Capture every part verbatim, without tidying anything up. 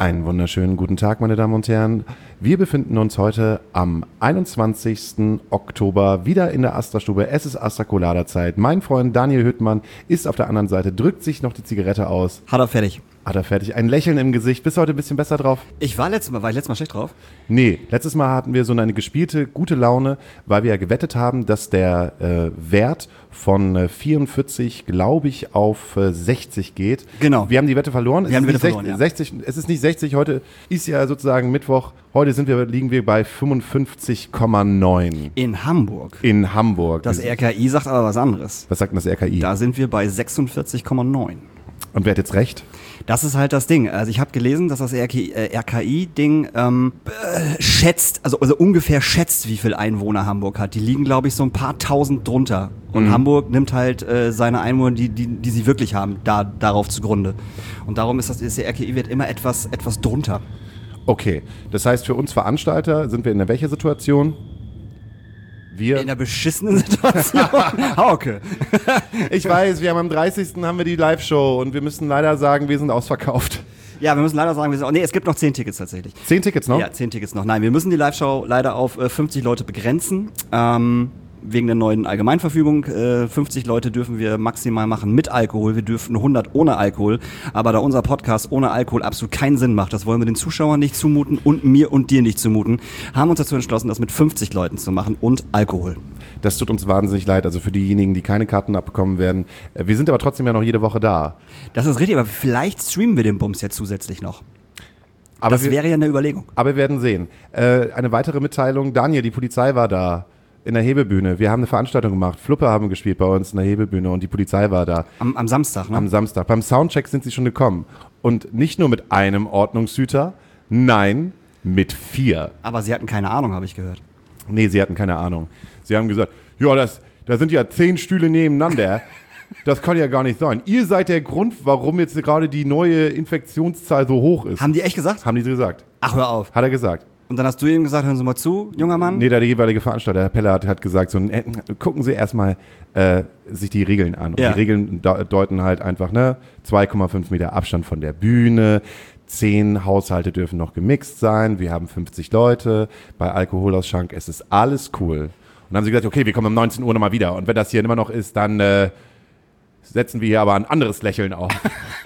Einen wunderschönen guten Tag, meine Damen und Herren. Wir befinden uns heute am einundzwanzigsten Oktober wieder in der Astra-Stube. Es ist Astra-Colada-Zeit. Mein Freund Daniel Hüttmann ist auf der anderen Seite, drückt sich noch die Zigarette aus. Hat er fertig. Hat er fertig. Ein Lächeln im Gesicht. Bist du heute ein bisschen besser drauf? Ich war letztes Mal, war ich letztes Mal schlecht drauf? Nee, letztes Mal hatten wir so eine gespielte, gute Laune, weil wir ja gewettet haben, dass der äh, Wert von äh, vierundvierzig, glaube ich, auf äh, sechzig geht. Genau. Wir haben die Wette verloren. Wir es haben die ist Wette nicht verloren, sechzig, ja. sechzig, es ist nicht sechzig, heute ist ja sozusagen Mittwoch. Heute sind wir, liegen wir bei fünfundfünfzig Komma neun. In Hamburg. In Hamburg. Das R K I sagt aber was anderes. Was sagt denn das R K I? Da sind wir bei sechsundvierzig Komma neun. Und wer hat jetzt recht? Das ist halt das Ding. Also ich habe gelesen, dass das R K I-Ding ähm, äh, schätzt, also, also ungefähr schätzt, wie viel Einwohner Hamburg hat. Die liegen, glaube ich, so ein paar tausend drunter. Und mhm. Hamburg nimmt halt äh, seine Einwohner, die, die, die sie wirklich haben, da, darauf zugrunde. Und darum ist das, ist der R K I-Wert immer etwas, etwas drunter. Okay, das heißt für uns Veranstalter sind wir in welcher Situation? Wir in einer beschissenen Situation. Hauke. Ich weiß, wir haben am dreißigsten haben wir die Live-Show und wir müssen leider sagen, wir sind ausverkauft. Ja, wir müssen leider sagen, wir sind auch, nee, es gibt noch zehn Tickets tatsächlich. Zehn Tickets noch? Ja, zehn Tickets noch. Nein, wir müssen die Live-Show leider auf äh, fünfzig Leute begrenzen. Ähm, wegen der neuen Allgemeinverfügung. Äh, fünfzig Leute dürfen wir maximal machen mit Alkohol. Wir dürfen hundert ohne Alkohol. Aber da unser Podcast ohne Alkohol absolut keinen Sinn macht, das wollen wir den Zuschauern nicht zumuten und mir und dir nicht zumuten, haben uns dazu entschlossen, das mit fünfzig Leuten zu machen und Alkohol. Das tut uns wahnsinnig leid, also für diejenigen, die keine Karten abbekommen werden. Wir sind aber trotzdem ja noch jede Woche da. Das ist richtig, aber vielleicht streamen wir den Bums ja zusätzlich noch. Aber das wir, wäre ja eine Überlegung. Aber wir werden sehen. Äh, eine weitere Mitteilung, Daniel, die Polizei war da. In der Hebebühne. Wir haben eine Veranstaltung gemacht. Fluppe haben gespielt bei uns in der Hebebühne und die Polizei war da. Am, am Samstag, ne? Am Samstag. Beim Soundcheck sind sie schon gekommen. Und nicht nur mit einem Ordnungshüter, nein, mit vier. Aber sie hatten keine Ahnung, habe ich gehört. Nee, sie hatten keine Ahnung. Sie haben gesagt, ja, das, da sind ja zehn Stühle nebeneinander. Das kann ja gar nicht sein. Ihr seid der Grund, warum jetzt gerade die neue Infektionszahl so hoch ist. Haben die echt gesagt? Haben die gesagt. Ach, hör auf. Hat er gesagt. Und dann hast du ihm gesagt, hören Sie mal zu, junger Mann? Nee, der jeweilige Veranstalter, Herr Peller, hat, hat gesagt, so, äh, gucken Sie erstmal äh, sich die Regeln an. Und ja. Die Regeln de- deuten halt einfach, ne, zwei Komma fünf Meter Abstand von der Bühne, zehn Haushalte dürfen noch gemixt sein, wir haben fünfzig Leute, bei Alkoholausschank, es ist alles cool. Und dann haben sie gesagt, okay, wir kommen um neunzehn Uhr nochmal wieder. Und wenn das hier immer noch ist, dann äh, setzen wir hier aber ein anderes Lächeln auf.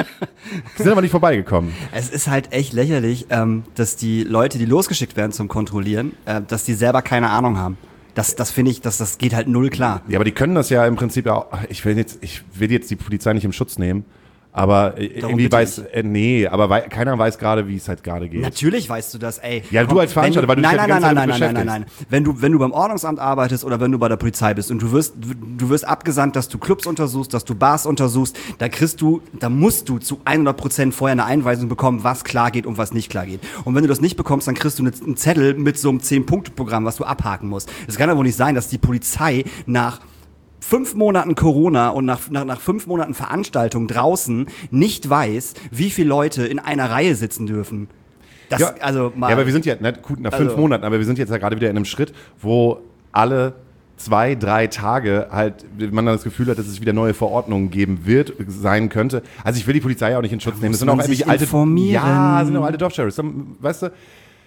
Die sind aber nicht vorbeigekommen. Es ist halt echt lächerlich, ähm, dass die Leute, die losgeschickt werden zum Kontrollieren, äh, dass die selber keine Ahnung haben. Das, das finde ich, das, das geht halt null klar. Ja, aber die können das ja im Prinzip ja auch. Ich will jetzt, ich will jetzt die Polizei nicht im Schutz nehmen. Aber Darum irgendwie weiß, äh, nee, aber wei- keiner weiß gerade, wie es halt gerade geht. Natürlich weißt du das, ey. Ja, du als Veranstalter, weil du dich nein, ja die nein, ganze nein, Zeit nein, damit nein, nein, nein, nein. Wenn du, wenn du beim Ordnungsamt arbeitest oder wenn du bei der Polizei bist und du wirst, du wirst abgesandt, dass du Clubs untersuchst, dass du Bars untersuchst, da kriegst du, da musst du zu hundert Prozent vorher eine Einweisung bekommen, was klar geht und was nicht klar geht. Und wenn du das nicht bekommst, dann kriegst du einen Zettel mit so einem zehn-Punkte-Programm, was du abhaken musst. Es kann ja wohl nicht sein, dass die Polizei nach fünf Monaten Corona und nach, nach, nach fünf Monaten Veranstaltung draußen nicht weiß, wie viele Leute in einer Reihe sitzen dürfen. Das, ja, also mal, ja, aber wir sind ja, ne, gut, nach fünf also, Monaten, aber wir sind jetzt ja gerade wieder in einem Schritt, wo alle zwei, drei Tage halt man dann das Gefühl hat, dass es wieder neue Verordnungen geben wird, sein könnte. Also ich will die Polizei ja auch nicht in Schutz da nehmen. Das muss sind auch man sich irgendwie alte, informieren. ja, sind auch alte Dorfsheriffs. Weißt du,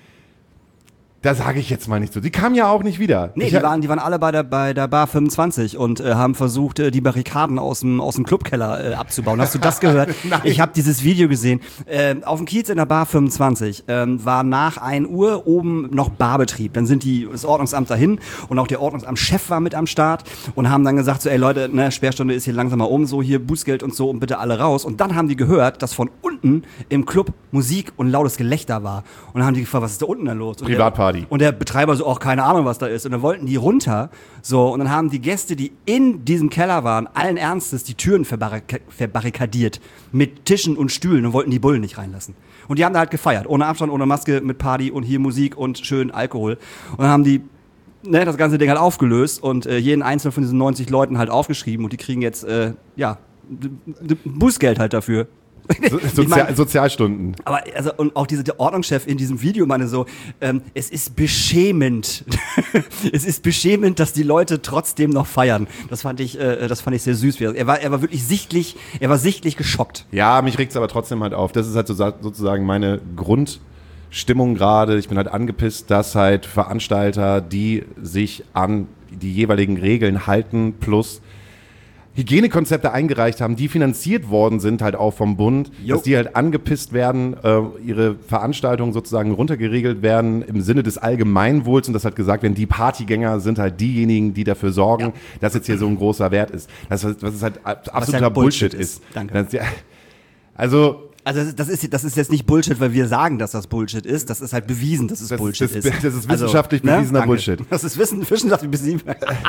da sage ich jetzt mal nicht so. Die kamen ja auch nicht wieder. Nee, ich, die waren, die waren alle bei der, bei der Bar fünfundzwanzig und äh, haben versucht, äh, die Barrikaden aus dem, aus dem Clubkeller äh, abzubauen. Hast du das gehört? Nein. Ich habe dieses Video gesehen. Äh, auf dem Kiez in der Bar fünfundzwanzig ähm, war nach ein Uhr oben noch Barbetrieb. Dann sind die, das Ordnungsamt dahin und auch der Ordnungsamtschef war mit am Start und haben dann gesagt so, ey Leute, ne, Sperrstunde ist hier langsam mal um, so hier Bußgeld und so und bitte alle raus. Und dann haben die gehört, dass von unten im Club Musik und lautes Gelächter war. Und dann haben die gefragt, was ist da unten denn los? Und Privatparty. Der, und der Betreiber so, auch keine Ahnung, was da ist. Und dann wollten die runter, so, und dann haben die Gäste, die in diesem Keller waren, allen Ernstes die Türen verbarrika- verbarrikadiert mit Tischen und Stühlen und wollten die Bullen nicht reinlassen. Und die haben da halt gefeiert, ohne Abstand, ohne Maske, mit Party und hier Musik und schön Alkohol. Und dann haben die ne, das ganze Ding halt aufgelöst und äh, jeden einzelnen von diesen neunzig Leuten halt aufgeschrieben und die kriegen jetzt, äh, ja, d- d- Bußgeld halt dafür. So, Sozi- Ich mein, Sozialstunden. aber also und auch diese der Ordnungschef in diesem Video meine so, ähm, es ist beschämend, es ist beschämend, dass die Leute trotzdem noch feiern. Das fand ich, äh, das fand ich sehr süß. Er war, er war wirklich sichtlich, er war sichtlich geschockt. Ja, mich regt es aber trotzdem halt auf. Das ist halt so, sozusagen meine Grundstimmung gerade. Ich bin halt angepisst, dass halt Veranstalter, die sich an die jeweiligen Regeln halten, plus Hygienekonzepte eingereicht haben, die finanziert worden sind halt auch vom Bund, Jo. dass die halt angepisst werden, äh, ihre Veranstaltungen sozusagen runtergeregelt werden im Sinne des Allgemeinwohls und das hat gesagt werden, die Partygänger sind halt diejenigen, die dafür sorgen, Ja. dass jetzt hier so ein großer Wert ist. Das, was es halt absoluter ja Bullshit, Bullshit ist. ist. Danke. Das, ja, also Also das ist, das ist jetzt nicht Bullshit, weil wir sagen, dass das Bullshit ist. Das ist halt bewiesen, dass es Das ist- Bullshit das- ist. das ist wissenschaftlich Also, bewiesener danke. Bullshit. Das ist wissen, wissenschaftlich bewiesen.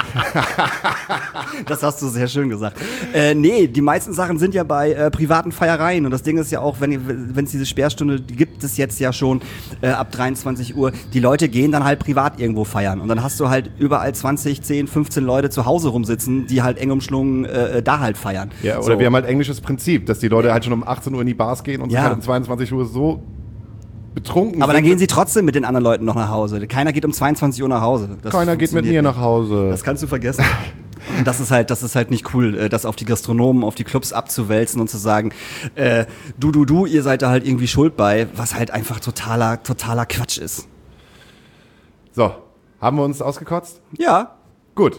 Das hast du sehr schön gesagt. Äh, nee, die meisten Sachen sind ja bei äh, privaten Feiereien. Und das Ding ist ja auch, wenn wenn es diese Sperrstunde, die gibt es jetzt ja schon äh, ab dreiundzwanzig Uhr. Die Leute gehen dann halt privat irgendwo feiern. Und dann hast du halt überall zwanzig, zehn, fünfzehn Leute zu Hause rumsitzen, die halt eng umschlungen äh, da halt feiern. ja, oder So. wir haben halt englisches Prinzip, dass die Leute halt schon um achtzehn Uhr in die Bars gehen und Ja. sich halt um zweiundzwanzig Uhr so betrunken Aber sind. dann gehen sie trotzdem mit den anderen Leuten noch nach Hause. Keiner geht um zweiundzwanzig Uhr nach Hause. Das Keiner geht mit funktioniert mir nicht. nach Hause. Das kannst du vergessen. Und das ist halt, das ist halt nicht cool, äh, das auf die Gastronomen, auf die Clubs abzuwälzen und zu sagen, äh, du, du, du, ihr seid da halt irgendwie schuld bei, was halt einfach totaler, totaler Quatsch ist. So, haben wir uns ausgekotzt? Ja. Gut.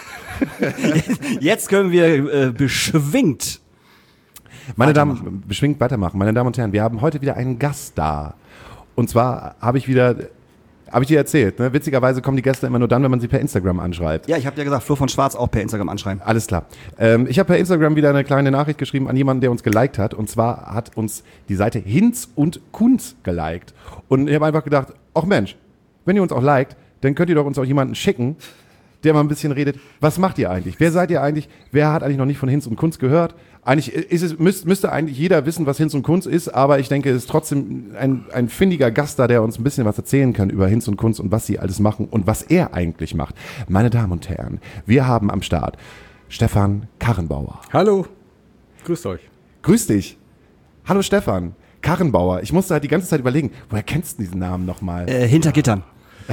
Jetzt können wir äh, beschwingt. Meine Damen, beschwingt weitermachen. Meine Damen und Herren, wir haben heute wieder einen Gast da. Und zwar habe ich wieder, habe ich dir erzählt, ne? Witzigerweise kommen die Gäste immer nur dann, wenn man sie per Instagram anschreibt. Ja, ich habe dir gesagt, Flo von Schwarz auch per Instagram anschreiben. Alles klar. Ähm, ich habe per Instagram wieder eine kleine Nachricht geschrieben an jemanden, der uns geliked hat. Und zwar hat uns die Seite Hinz und Kunz geliked. Und ich habe einfach gedacht, ach Mensch, wenn ihr uns auch liked, dann könnt ihr doch uns auch jemanden schicken, der mal ein bisschen redet. Was macht ihr eigentlich? Wer seid ihr eigentlich? Wer hat eigentlich noch nicht von Hinz und Kunz gehört? Eigentlich ist es, müsst, müsste eigentlich jeder wissen, was Hinz und Kunz ist, aber ich denke, es ist trotzdem ein, ein findiger Gast da, der uns ein bisschen was erzählen kann über Hinz und Kunz und was sie alles machen und was er eigentlich macht. Meine Damen und Herren, wir haben am Start Stefan Karrenbauer. Hallo, grüßt euch. Grüß dich. Hallo Stefan. Karrenbauer. Ich musste halt die ganze Zeit überlegen, woher kennst du diesen Namen nochmal? Äh, hinter Gittern.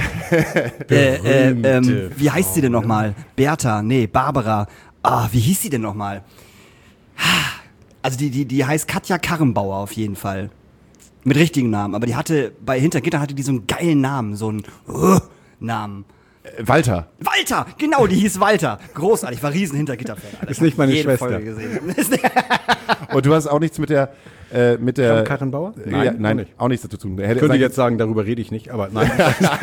äh, äh, ähm, wie heißt sie denn nochmal? Bertha, nee, Barbara. Ah, wie hieß sie denn nochmal? Also die, die, die heißt Katja Karrenbauer auf jeden Fall. Mit richtigen Namen. Aber die hatte, bei Hintergittern hatte die so einen geilen Namen, so einen uh, Namen. Äh, Walter. Walter, genau, die hieß Walter. Großartig, war riesen Hintergitter-Fan. Alter. Ist nicht meine Jede Schwester. Folge gesehen. Und du hast auch nichts mit der, äh, mit der. Karrenbauer? Äh, Nein, ja, nein, auch nicht. auch nichts dazu tun. Er hätte Ich könnte sagen- jetzt sagen, darüber rede ich nicht, aber nein.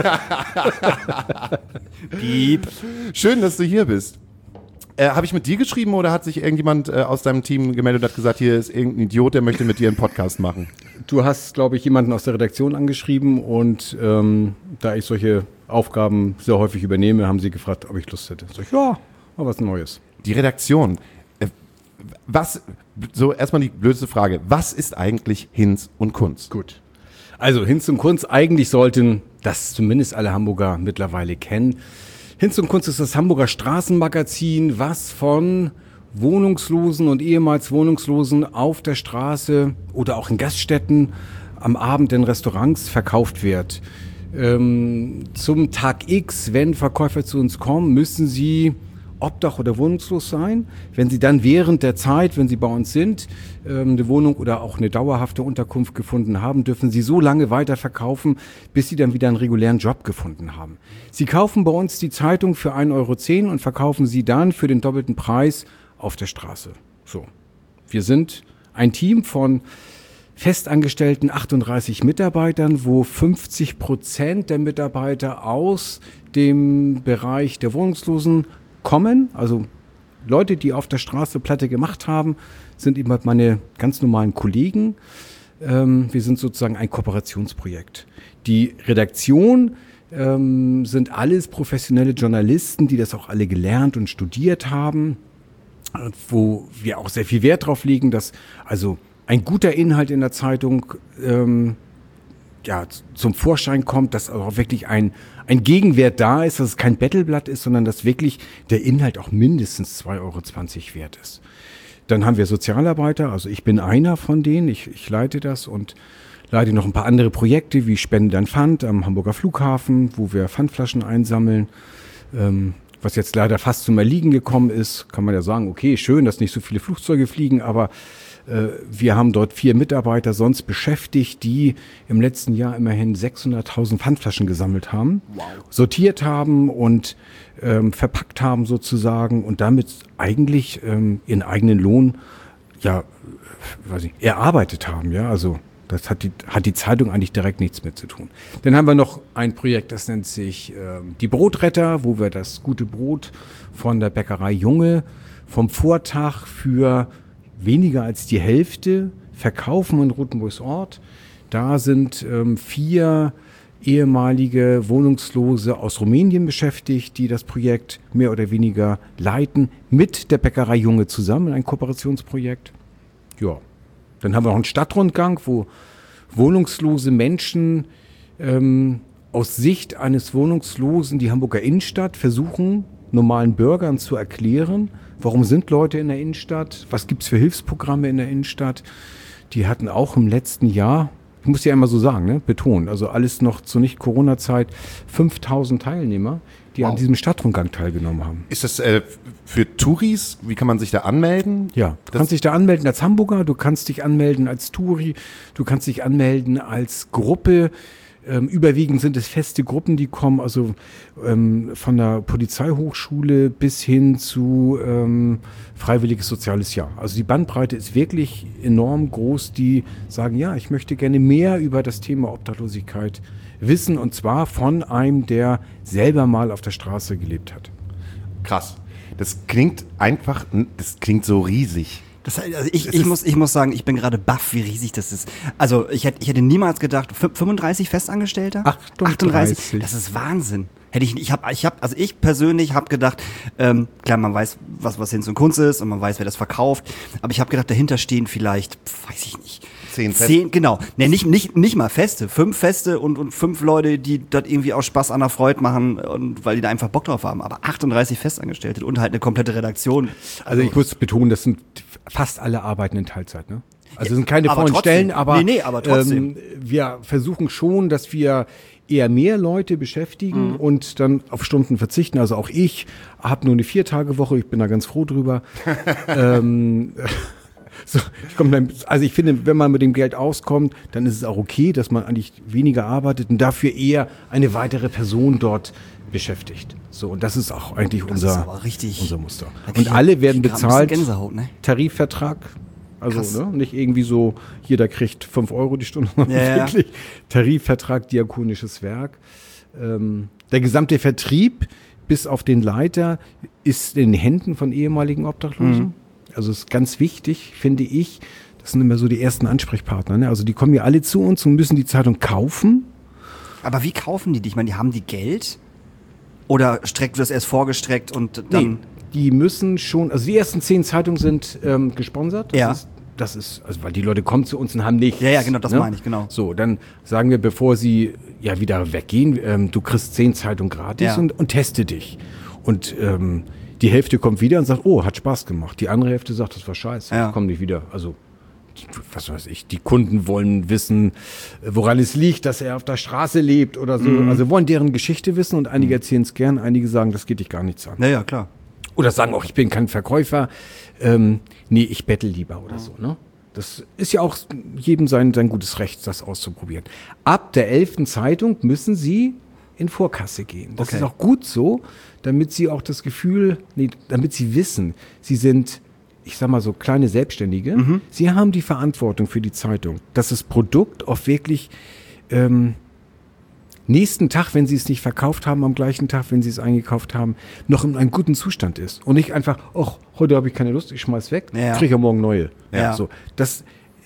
Piep. Schön, dass du hier bist. Äh, Habe ich mit dir geschrieben oder hat sich irgendjemand äh, aus deinem Team gemeldet und hat gesagt, hier ist irgendein Idiot, der möchte mit dir einen Podcast machen? Du hast, glaube ich, jemanden aus der Redaktion angeschrieben und ähm, da ich solche Aufgaben sehr häufig übernehme, haben sie gefragt, ob ich Lust hätte. Sag ich, ja, mal was Neues. Die Redaktion. Äh, was, so erstmal die blödste Frage. Was ist eigentlich Hinz und Kunz? Gut. Also Hinz und Kunz, eigentlich sollten das zumindest alle Hamburger mittlerweile kennen. Hinz und Kunz ist das Hamburger Straßenmagazin, was von Wohnungslosen und ehemals Wohnungslosen auf der Straße oder auch in Gaststätten am Abend in Restaurants verkauft wird. Ähm, zum Tag X, wenn Verkäufer zu uns kommen, müssen sie obdach- oder wohnungslos sein. Wenn sie dann während der Zeit, wenn sie bei uns sind, ähm, eine Wohnung oder auch eine dauerhafte Unterkunft gefunden haben, dürfen sie so lange weiterverkaufen, bis sie dann wieder einen regulären Job gefunden haben. Sie kaufen bei uns die Zeitung für ein Euro zehn und verkaufen sie dann für den doppelten Preis auf der Straße. So. Wir sind ein Team von festangestellten achtunddreißig Mitarbeitern, wo fünfzig Prozent der Mitarbeiter aus dem Bereich der Wohnungslosen kommen. Also Leute, die auf der Straße Platte gemacht haben, sind eben halt meine ganz normalen Kollegen. Ähm, wir sind sozusagen ein Kooperationsprojekt. Die Redaktion ähm, sind alles professionelle Journalisten, die das auch alle gelernt und studiert haben, wo wir auch sehr viel Wert drauf legen, dass also ein guter Inhalt in der Zeitung ähm, ja, zum Vorschein kommt, dass auch wirklich ein, ein Gegenwert da ist, dass es kein Battleblatt ist, sondern dass wirklich der Inhalt auch mindestens zwei Euro zwanzig wert ist. Dann haben wir Sozialarbeiter, also ich bin einer von denen, ich, ich leite das und leite noch ein paar andere Projekte wie Spende dein Pfand am Hamburger Flughafen, wo wir Pfandflaschen einsammeln. Ähm, was jetzt leider fast zum Erliegen gekommen ist, kann man ja sagen, okay, schön, dass nicht so viele Flugzeuge fliegen, aber äh, wir haben dort vier Mitarbeiter sonst beschäftigt, die im letzten Jahr immerhin sechshunderttausend Pfandflaschen gesammelt haben, wow. sortiert haben und ähm, verpackt haben sozusagen und damit eigentlich ähm, ihren eigenen Lohn ja, weiß ich, erarbeitet haben, ja, also das hat die, hat die Zeitung eigentlich direkt nichts mit zu tun. Dann haben wir noch ein Projekt, das nennt sich äh, die Brotretter, wo wir das gute Brot von der Bäckerei Junge vom Vortag für weniger als die Hälfte verkaufen in Rothenburgsort. Da sind ähm, vier ehemalige Wohnungslose aus Rumänien beschäftigt, die das Projekt mehr oder weniger leiten, mit der Bäckerei Junge zusammen, ein Kooperationsprojekt. Ja. Dann haben wir noch einen Stadtrundgang, wo wohnungslose Menschen ähm, aus Sicht eines Wohnungslosen die Hamburger Innenstadt versuchen, normalen Bürgern zu erklären, warum sind Leute in der Innenstadt, was gibt's für Hilfsprogramme in der Innenstadt. Die hatten auch im letzten Jahr, ich muss ja immer so sagen, ne, betonen, also alles noch zur Nicht-Corona-Zeit, fünftausend Teilnehmer, die wow. an diesem Stadtrundgang teilgenommen haben. Ist das äh, für Touris? Wie kann man sich da anmelden? Ja, du das kannst dich da anmelden als Hamburger, du kannst dich anmelden als Touri, du kannst dich anmelden als Gruppe. Ähm, überwiegend sind es feste Gruppen, die kommen, also ähm, von der Polizeihochschule bis hin zu ähm, Freiwilliges Soziales Jahr. Also die Bandbreite ist wirklich enorm groß, die sagen, ja, ich möchte gerne mehr über das Thema Obdachlosigkeit wissen und zwar von einem, der selber mal auf der Straße gelebt hat. Krass. Das klingt einfach, das klingt so riesig. Das, also ich, ich, muss, ich muss sagen, ich bin gerade baff, wie riesig das ist. Also ich hätte, ich hätte niemals gedacht, fünfunddreißig Festangestellte? achtunddreißig. Das ist Wahnsinn. Hätte ich, ich habe, ich habe, also ich persönlich habe gedacht, ähm, klar, man weiß, was was Hinz und Kunst ist und man weiß, wer das verkauft, aber ich habe gedacht, dahinter stehen vielleicht, weiß ich nicht, zehn Feste. Zehn, genau. Nee, nicht, nicht, nicht mal Feste, fünf Feste und, und fünf Leute, die das irgendwie aus Spaß an der Freude machen und weil die da einfach Bock drauf haben. Aber achtunddreißig Festangestellte und halt eine komplette Redaktion. Also, also ich muss betonen, das sind fast alle arbeiten in Teilzeit, ne? Also es sind keine aber vollen trotzdem. Stellen, aber, nee, nee, aber trotzdem. Ähm, wir versuchen schon, dass wir eher mehr Leute beschäftigen mhm. und dann auf Stunden verzichten. Also auch ich habe nur eine Vier-Tage-Woche, ich bin da ganz froh drüber. ähm, so, ich komm dann, also ich finde, wenn man mit dem Geld auskommt, dann ist es auch okay, dass man eigentlich weniger arbeitet und dafür eher eine weitere Person dort beschäftigt. So, und das ist auch eigentlich das unser, ist aber richtig, unser Muster. Und alle werden bezahlt, Gänsehaut, ne? Tarifvertrag. Also ne, nicht irgendwie so, jeder kriegt fünf Euro die Stunde, sondern ja, wirklich ja. Tarifvertrag, diakonisches Werk. Ähm, der gesamte Vertrieb bis auf den Leiter ist in den Händen von ehemaligen Obdachlosen. Mhm. Also ist ganz wichtig, finde ich. Das sind immer so die ersten Ansprechpartner. Ne? Also die kommen ja alle zu uns und müssen die Zeitung kaufen. Aber wie kaufen die die? Ich meine, die haben die Geld? Oder streckt wird das erst vorgestreckt und dann... Nee. Die müssen schon, also die ersten zehn Zeitungen sind ähm, gesponsert. Das ja. ist, das ist, also weil die Leute kommen zu uns und haben nichts. Ja, ja, genau, das ne? meine ich, genau. So, dann sagen wir, bevor sie ja wieder weggehen, ähm, du kriegst zehn Zeitungen gratis ja. und, und teste dich. Und ähm, die Hälfte kommt wieder und sagt, oh, hat Spaß gemacht. Die andere Hälfte sagt, das war scheiße, ja. ich komm nicht wieder. Also, was weiß ich, die Kunden wollen wissen, woran es liegt, dass er auf der Straße lebt oder so. Mhm. Also wollen deren Geschichte wissen und einige erzählen es gern, einige sagen, das geht dich gar nichts an. Ja, ja, klar. Oder sagen auch, ich bin kein Verkäufer, ähm, nee, ich bettel lieber oder so, ne? Das ist ja auch jedem sein, sein gutes Recht, das auszuprobieren. Ab der elften Zeitung müssen Sie in Vorkasse gehen. Das okay. ist auch gut so, damit Sie auch das Gefühl, nee, damit Sie wissen, Sie sind, ich sag mal so, kleine Selbstständige. Mhm. Sie haben die Verantwortung für die Zeitung, dass das Produkt auch wirklich ähm, nächsten Tag, wenn Sie es nicht verkauft haben, am gleichen Tag, wenn Sie es eingekauft haben, noch in einem guten Zustand ist. Und nicht einfach, ach, heute habe ich keine Lust, ich schmeiß weg, ja. kriege ja morgen neue. Ja. So, das,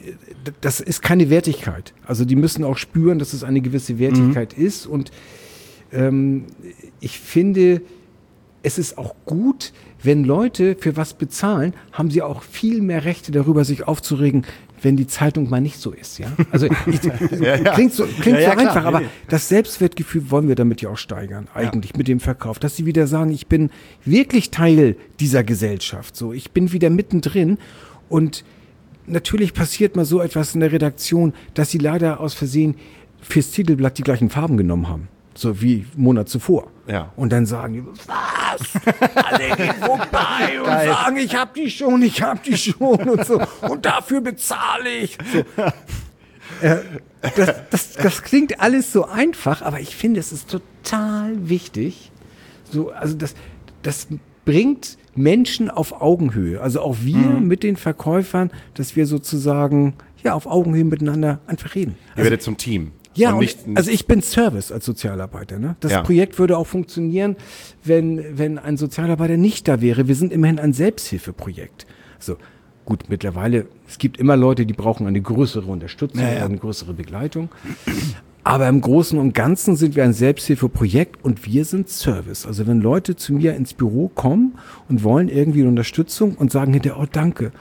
das ist keine Wertigkeit. Also die müssen auch spüren, dass es eine gewisse Wertigkeit mhm. ist. Und ähm, ich finde, es ist auch gut, wenn Leute für was bezahlen, haben sie auch viel mehr Rechte darüber, sich aufzuregen, wenn die Zeitung mal nicht so ist, ja. Also ich, ja, ja. klingt so, klingt ja, ja, so klar, einfach, nee, aber nee. das Selbstwertgefühl wollen wir damit ja auch steigern, eigentlich ja. mit dem Verkauf, dass sie wieder sagen, ich bin wirklich Teil dieser Gesellschaft, so, ich bin wieder mittendrin Und natürlich passiert mal so etwas in der Redaktion, dass sie leider aus Versehen fürs Titelblatt die gleichen Farben genommen haben. So wie einen Monat zuvor. Ja. Und dann sagen die, was? Alle gehen vorbei und Geil. sagen, ich hab die schon, ich hab die schon und so. Und dafür bezahle ich. So. Äh, das, das, das klingt alles so einfach, aber ich finde, es ist total wichtig. So, also das, das bringt Menschen auf Augenhöhe. Also auch wir Mhm. mit den Verkäufern, dass wir sozusagen ja auf Augenhöhe miteinander einfach reden. Ihr werdet zum Team. Ja, Und und nicht, also ich bin Service als Sozialarbeiter. Ne? Das Ja. Projekt würde auch funktionieren, wenn, wenn ein Sozialarbeiter nicht da wäre. Wir sind immerhin ein Selbsthilfeprojekt. So, gut, mittlerweile, es gibt immer Leute, die brauchen eine größere Unterstützung, Ja, ja. eine größere Begleitung. Aber im Großen und Ganzen sind wir ein Selbsthilfeprojekt und wir sind Service. Also wenn Leute zu mir ins Büro kommen und wollen irgendwie Unterstützung und sagen hinterher, oh danke.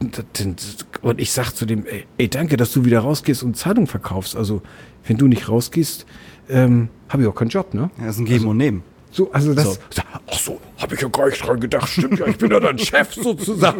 Und ich sag zu dem, ey, ey danke, dass du wieder rausgehst und Zeitung verkaufst. Also wenn du nicht rausgehst, ähm, habe ich auch keinen Job, ne? Ja, das ist ein Geben und Nehmen. So, also das, So. ach so, habe ich ja gar nicht dran gedacht. Stimmt ja, ich bin ja dein Chef sozusagen.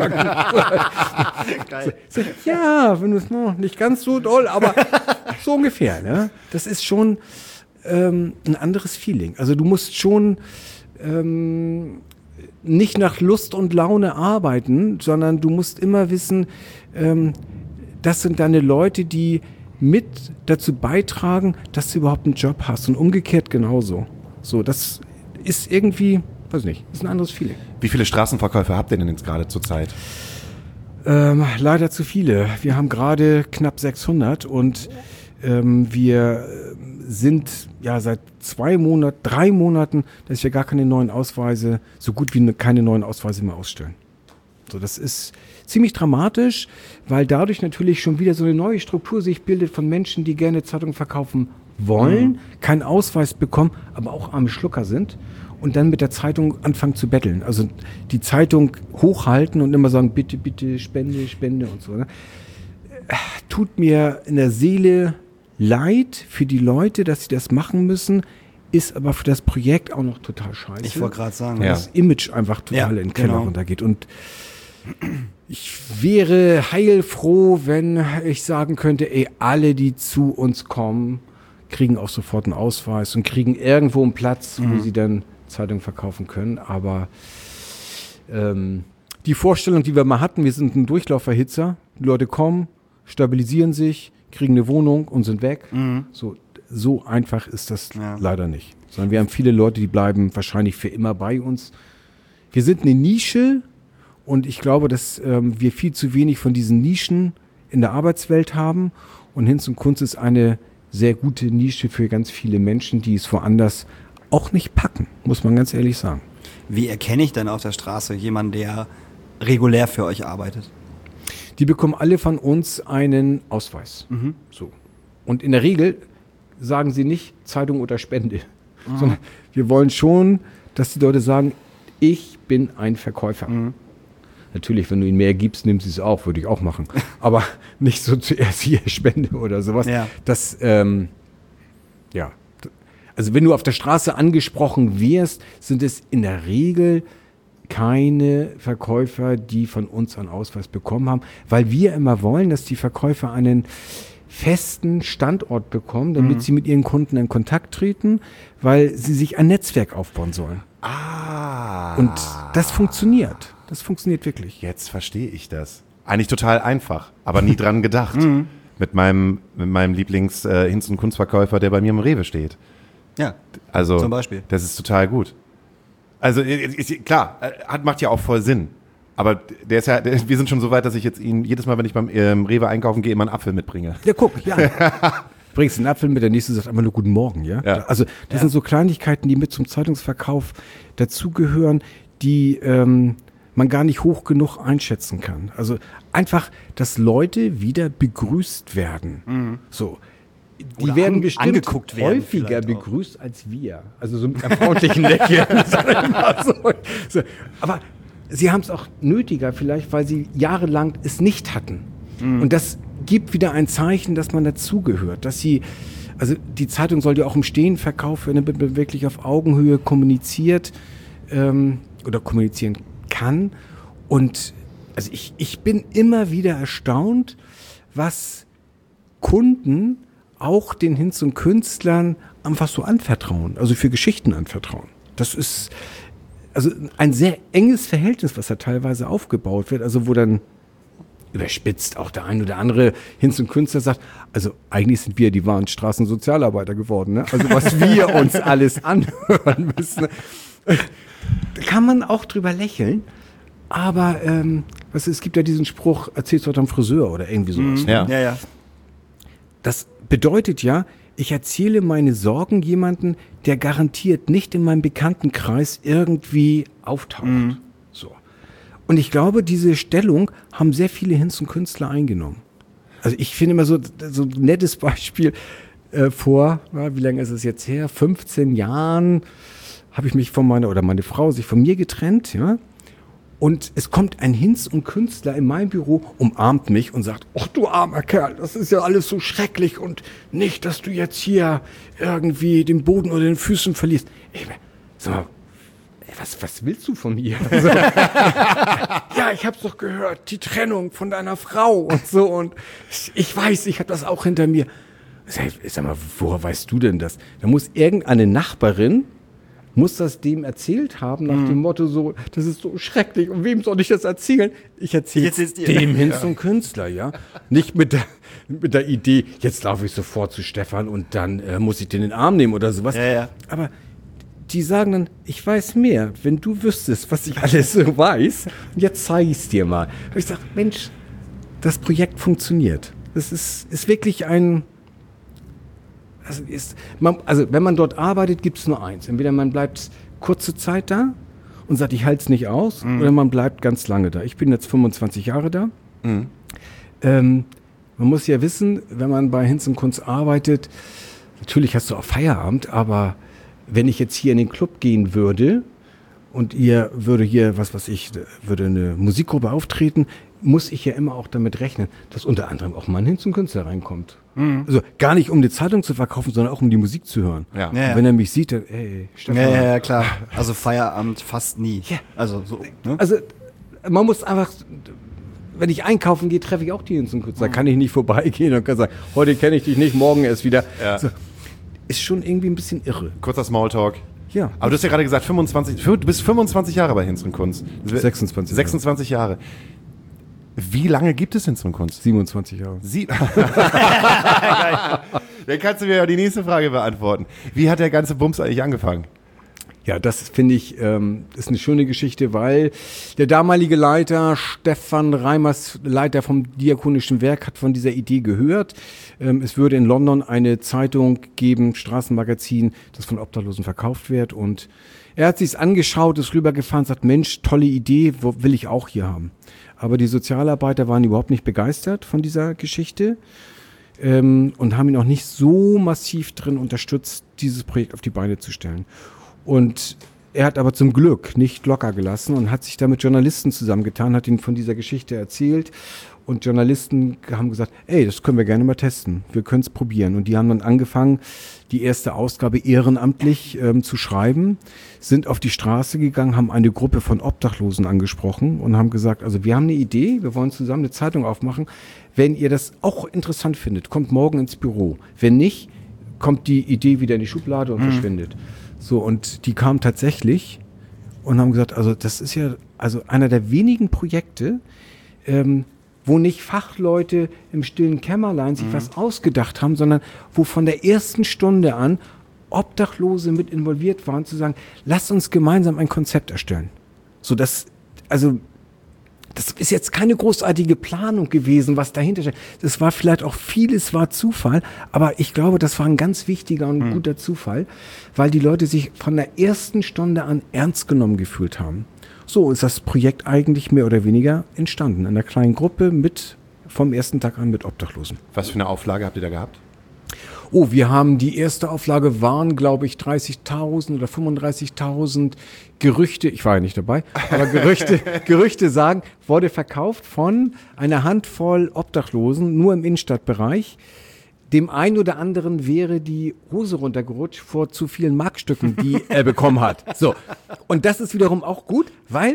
Geil. So, ja, wenn du es noch nicht ganz so doll, aber so ungefähr, ne? Das ist schon ähm, ein anderes Feeling. Also du musst schon ähm, nicht nach Lust und Laune arbeiten, sondern du musst immer wissen, ähm, das sind deine Leute, die mit dazu beitragen, dass du überhaupt einen Job hast und umgekehrt genauso. So, das ist irgendwie, weiß nicht, ist ein anderes Feeling. wie viele Straßenverkäufer habt ihr denn jetzt gerade zurzeit? Ähm, leider zu viele. Wir haben gerade knapp sechshundert und ähm, wir äh, sind ja seit zwei Monaten, drei Monaten, dass wir gar keine neuen Ausweise, so gut wie ne, keine neuen Ausweise mehr ausstellen. So, das ist ziemlich dramatisch, weil dadurch natürlich schon wieder so eine neue Struktur sich bildet von Menschen, die gerne Zeitungen verkaufen wollen, mhm. keinen Ausweis bekommen, aber auch arme Schlucker sind und dann mit der Zeitung anfangen zu betteln. Also die Zeitung hochhalten und immer sagen, bitte, bitte, Spende, Spende und so. Ne? Tut mir in der Seele leid für die Leute, dass sie das machen müssen, ist aber für das Projekt auch noch total scheiße. Ich wollte gerade sagen. Weil Ja. das Image einfach total Ja, in den Keller genau. runtergeht. Und ich wäre heilfroh, wenn ich sagen könnte, ey, alle, die zu uns kommen, kriegen auch sofort einen Ausweis und kriegen irgendwo einen Platz, Mhm. wo sie dann Zeitung verkaufen können. Aber ähm, die Vorstellung, die wir mal hatten, wir sind ein Durchlauferhitzer, die Leute kommen, stabilisieren sich, kriegen eine Wohnung und sind weg. Mhm. So, so einfach ist das Ja. leider nicht. Sondern wir haben viele Leute, die bleiben wahrscheinlich für immer bei uns. Wir sind eine Nische und ich glaube, dass ähm, wir viel zu wenig von diesen Nischen in der Arbeitswelt haben. Und Hinz und Kunst ist eine sehr gute Nische für ganz viele Menschen, die es woanders auch nicht packen, muss man ganz ehrlich sagen. Wie erkenne ich denn auf der Straße jemanden, der regulär für euch arbeitet? Die bekommen alle von uns einen Ausweis. Mhm. So. Und in der Regel sagen sie nicht Zeitung oder Spende, Mhm. sondern wir wollen schon, dass die Leute sagen, ich bin ein Verkäufer. Mhm. Natürlich, wenn du ihnen mehr gibst, nimmst sie es auch, würde ich auch machen. Aber nicht so zuerst hier Spende oder sowas. Ja. Das, ähm, ja. Also wenn du auf der Straße angesprochen wirst, sind es in der Regel keine Verkäufer, die von uns einen Ausweis bekommen haben, weil wir immer wollen, dass die Verkäufer einen festen Standort bekommen, damit Mhm. sie mit ihren Kunden in Kontakt treten, weil sie sich ein Netzwerk aufbauen sollen. Ah. Und das funktioniert. Das funktioniert wirklich. Jetzt verstehe ich das. Eigentlich total einfach, aber nie dran gedacht. Mit meinem, mit meinem Lieblings äh, Hinz- und Kunstverkäufer, der bei mir im Rewe steht. Ja, Also, Zum Beispiel. das ist total gut. Also, ist, ist, klar, äh, hat, macht ja auch voll Sinn. Aber der ist ja, der, wir sind schon so weit, dass ich jetzt ihn jedes Mal, wenn ich beim ähm, Rewe einkaufen gehe, immer einen Apfel mitbringe. Ja, guck, ja. Bringst einen Apfel mit, der nächste sagt einfach nur Guten Morgen, ja? Ja. Also das sind so Kleinigkeiten, die mit zum Zeitungsverkauf dazugehören, die ähm, man gar nicht hoch genug einschätzen kann. Also einfach, dass Leute wieder begrüßt werden. So. Die Oder werden an- bestimmt angeguckt werden häufiger vielleicht auch. begrüßt als wir. Also so mit einem freundlichen Lächeln. sag ich mal so. So. Aber sie haben es auch nötiger vielleicht, weil sie jahrelang es nicht hatten. Und das gibt wieder ein Zeichen, dass man dazugehört, dass sie, also die Zeitung soll ja auch im Stehen verkauft werden, damit man wirklich auf Augenhöhe kommuniziert ähm, oder kommunizieren kann. Und also ich, ich bin immer wieder erstaunt, was Kunden auch den Hinz und Künstlern einfach so anvertrauen, also für Geschichten anvertrauen. Das ist also ein sehr enges Verhältnis, was da teilweise aufgebaut wird, also wo dann überspitzt auch der ein oder andere Hinz und Künstler sagt, also eigentlich sind wir die wahren Straßensozialarbeiter geworden, ne? Also was wir uns alles anhören müssen. Da kann man auch drüber lächeln, aber ähm, was, es gibt ja diesen Spruch, erzähl's doch am Friseur oder irgendwie sowas. Mhm. Ja. Ja, ja. Das bedeutet ja, ich erzähle meine Sorgen jemanden, der garantiert nicht in meinem Bekanntenkreis irgendwie auftaucht. Mhm. So. Und ich glaube, diese Stellung haben sehr viele Hinz und Künstler eingenommen. Also ich finde immer so, so ein nettes Beispiel äh, vor, na, wie lange ist es jetzt her? fünfzehn Jahren habe ich mich von meiner, oder meine Frau sich von mir getrennt, ja. Und es kommt ein Hinz und Künstler in mein Büro, umarmt mich und sagt, ach du armer Kerl, das ist ja alles so schrecklich und nicht, dass du jetzt hier irgendwie den Boden unter den Füßen verlierst. Ich, sag mal, was, was willst du von mir? So. Ja, ich hab's doch gehört, die Trennung von deiner Frau und so und ich weiß, ich habe das auch hinter mir. Ich sag mal, woher weißt du denn das? Da muss irgendeine Nachbarin muss das dem erzählt haben, nach mhm. dem Motto so, das ist so schrecklich und wem soll ich das erzählen? Ich erzähle dem Hinz ja. und Künstler, ja. Nicht mit der, mit der Idee, jetzt laufe ich sofort zu Stefan und dann äh, muss ich den in den Arm nehmen oder sowas. Ja, ja. Aber die sagen dann, ich weiß mehr, wenn du wüsstest, was ich alles so weiß, und jetzt zeige ich es dir mal. Und ich sage, Mensch, das Projekt funktioniert. Das ist, ist wirklich ein... Also, ist, man, also wenn man dort arbeitet, gibt es nur eins. Entweder man bleibt kurze Zeit da und sagt, ich halte es nicht aus, mhm. oder man bleibt ganz lange da. Ich bin jetzt fünfundzwanzig Jahre da. Mhm. Ähm, man muss ja wissen, wenn man bei Hinz und Kunst arbeitet, natürlich hast du auch Feierabend, aber wenn ich jetzt hier in den Club gehen würde und ihr würde hier, was weiß ich, würde eine Musikgruppe auftreten, muss ich ja immer auch damit rechnen, dass unter anderem auch mal ein Hinz und Künstler reinkommt. Mhm. Also gar nicht, um die Zeitung zu verkaufen, sondern auch um die Musik zu hören. Ja. Und Ja, ja. wenn er mich sieht, dann, ey, Stefan. Ja, ja, ja, klar. Also Feierabend fast nie. Ja. Also so. Ne? Also man muss einfach, wenn ich einkaufen gehe, treffe ich auch die Hinz und Künstler. Da kann ich nicht vorbeigehen und kann sagen, heute kenne ich dich nicht, morgen erst wieder. Ja. So, ist schon irgendwie ein bisschen irre. Kurzer Smalltalk. Ja. Aber du hast ja gerade gesagt, fünfundzwanzig, du bist fünfundzwanzig Jahre bei Hinz und Kunst. sechsundzwanzig. sechsundzwanzig Jahre. Wie lange gibt es Hinz und Kunst? siebenundzwanzig Jahre. Sie Dann kannst du mir ja die nächste Frage beantworten. Wie hat der ganze Bums eigentlich angefangen? Ja, das finde ich, ähm, ist eine schöne Geschichte, weil der damalige Leiter, Stefan Reimers, Leiter vom Diakonischen Werk, hat von dieser Idee gehört. Ähm, es würde in London eine Zeitung geben, Straßenmagazin, das von Obdachlosen verkauft wird. Und er hat sich's angeschaut, ist rübergefahren, sagt, Mensch, tolle Idee, wo, will ich auch hier haben. Aber die Sozialarbeiter waren überhaupt nicht begeistert von dieser Geschichte ähm, und haben ihn auch nicht so massiv drin unterstützt, dieses Projekt auf die Beine zu stellen. Und er hat aber zum Glück nicht locker gelassen und hat sich da mit Journalisten zusammengetan, hat ihnen von dieser Geschichte erzählt. Und Journalisten haben gesagt, ey, das können wir gerne mal testen, wir können es probieren. Und die haben dann angefangen, die erste Ausgabe ehrenamtlich ähm, zu schreiben, sind auf die Straße gegangen, haben eine Gruppe von Obdachlosen angesprochen und haben gesagt, also wir haben eine Idee, wir wollen zusammen eine Zeitung aufmachen. Wenn ihr das auch interessant findet, kommt morgen ins Büro. Wenn nicht, kommt die Idee wieder in die Schublade und mhm. verschwindet. So, und die kamen tatsächlich und haben gesagt, also das ist ja also einer der wenigen Projekte, ähm, wo nicht Fachleute im stillen Kämmerlein sich mhm. was ausgedacht haben, sondern wo von der ersten Stunde an Obdachlose mit involviert waren, zu sagen, lasst uns gemeinsam ein Konzept erstellen. So, das, also, das ist jetzt keine großartige Planung gewesen, was dahinter steht. Das war vielleicht auch vieles war Zufall, aber ich glaube, das war ein ganz wichtiger und mhm. guter Zufall, weil die Leute sich von der ersten Stunde an ernst genommen gefühlt haben. So ist das Projekt eigentlich mehr oder weniger entstanden. In einer kleinen Gruppe mit, vom ersten Tag an mit Obdachlosen. Was für eine Auflage habt ihr da gehabt? Oh, wir haben die erste Auflage waren, glaube ich, dreißigtausend oder fünfunddreißigtausend Gerüchte, ich war ja nicht dabei, aber Gerüchte, Gerüchte sagen, wurde verkauft von einer Handvoll Obdachlosen, nur im Innenstadtbereich. Dem einen oder anderen wäre die Hose runtergerutscht vor zu vielen Markstücken, die er bekommen hat. So. Und das ist wiederum auch gut, weil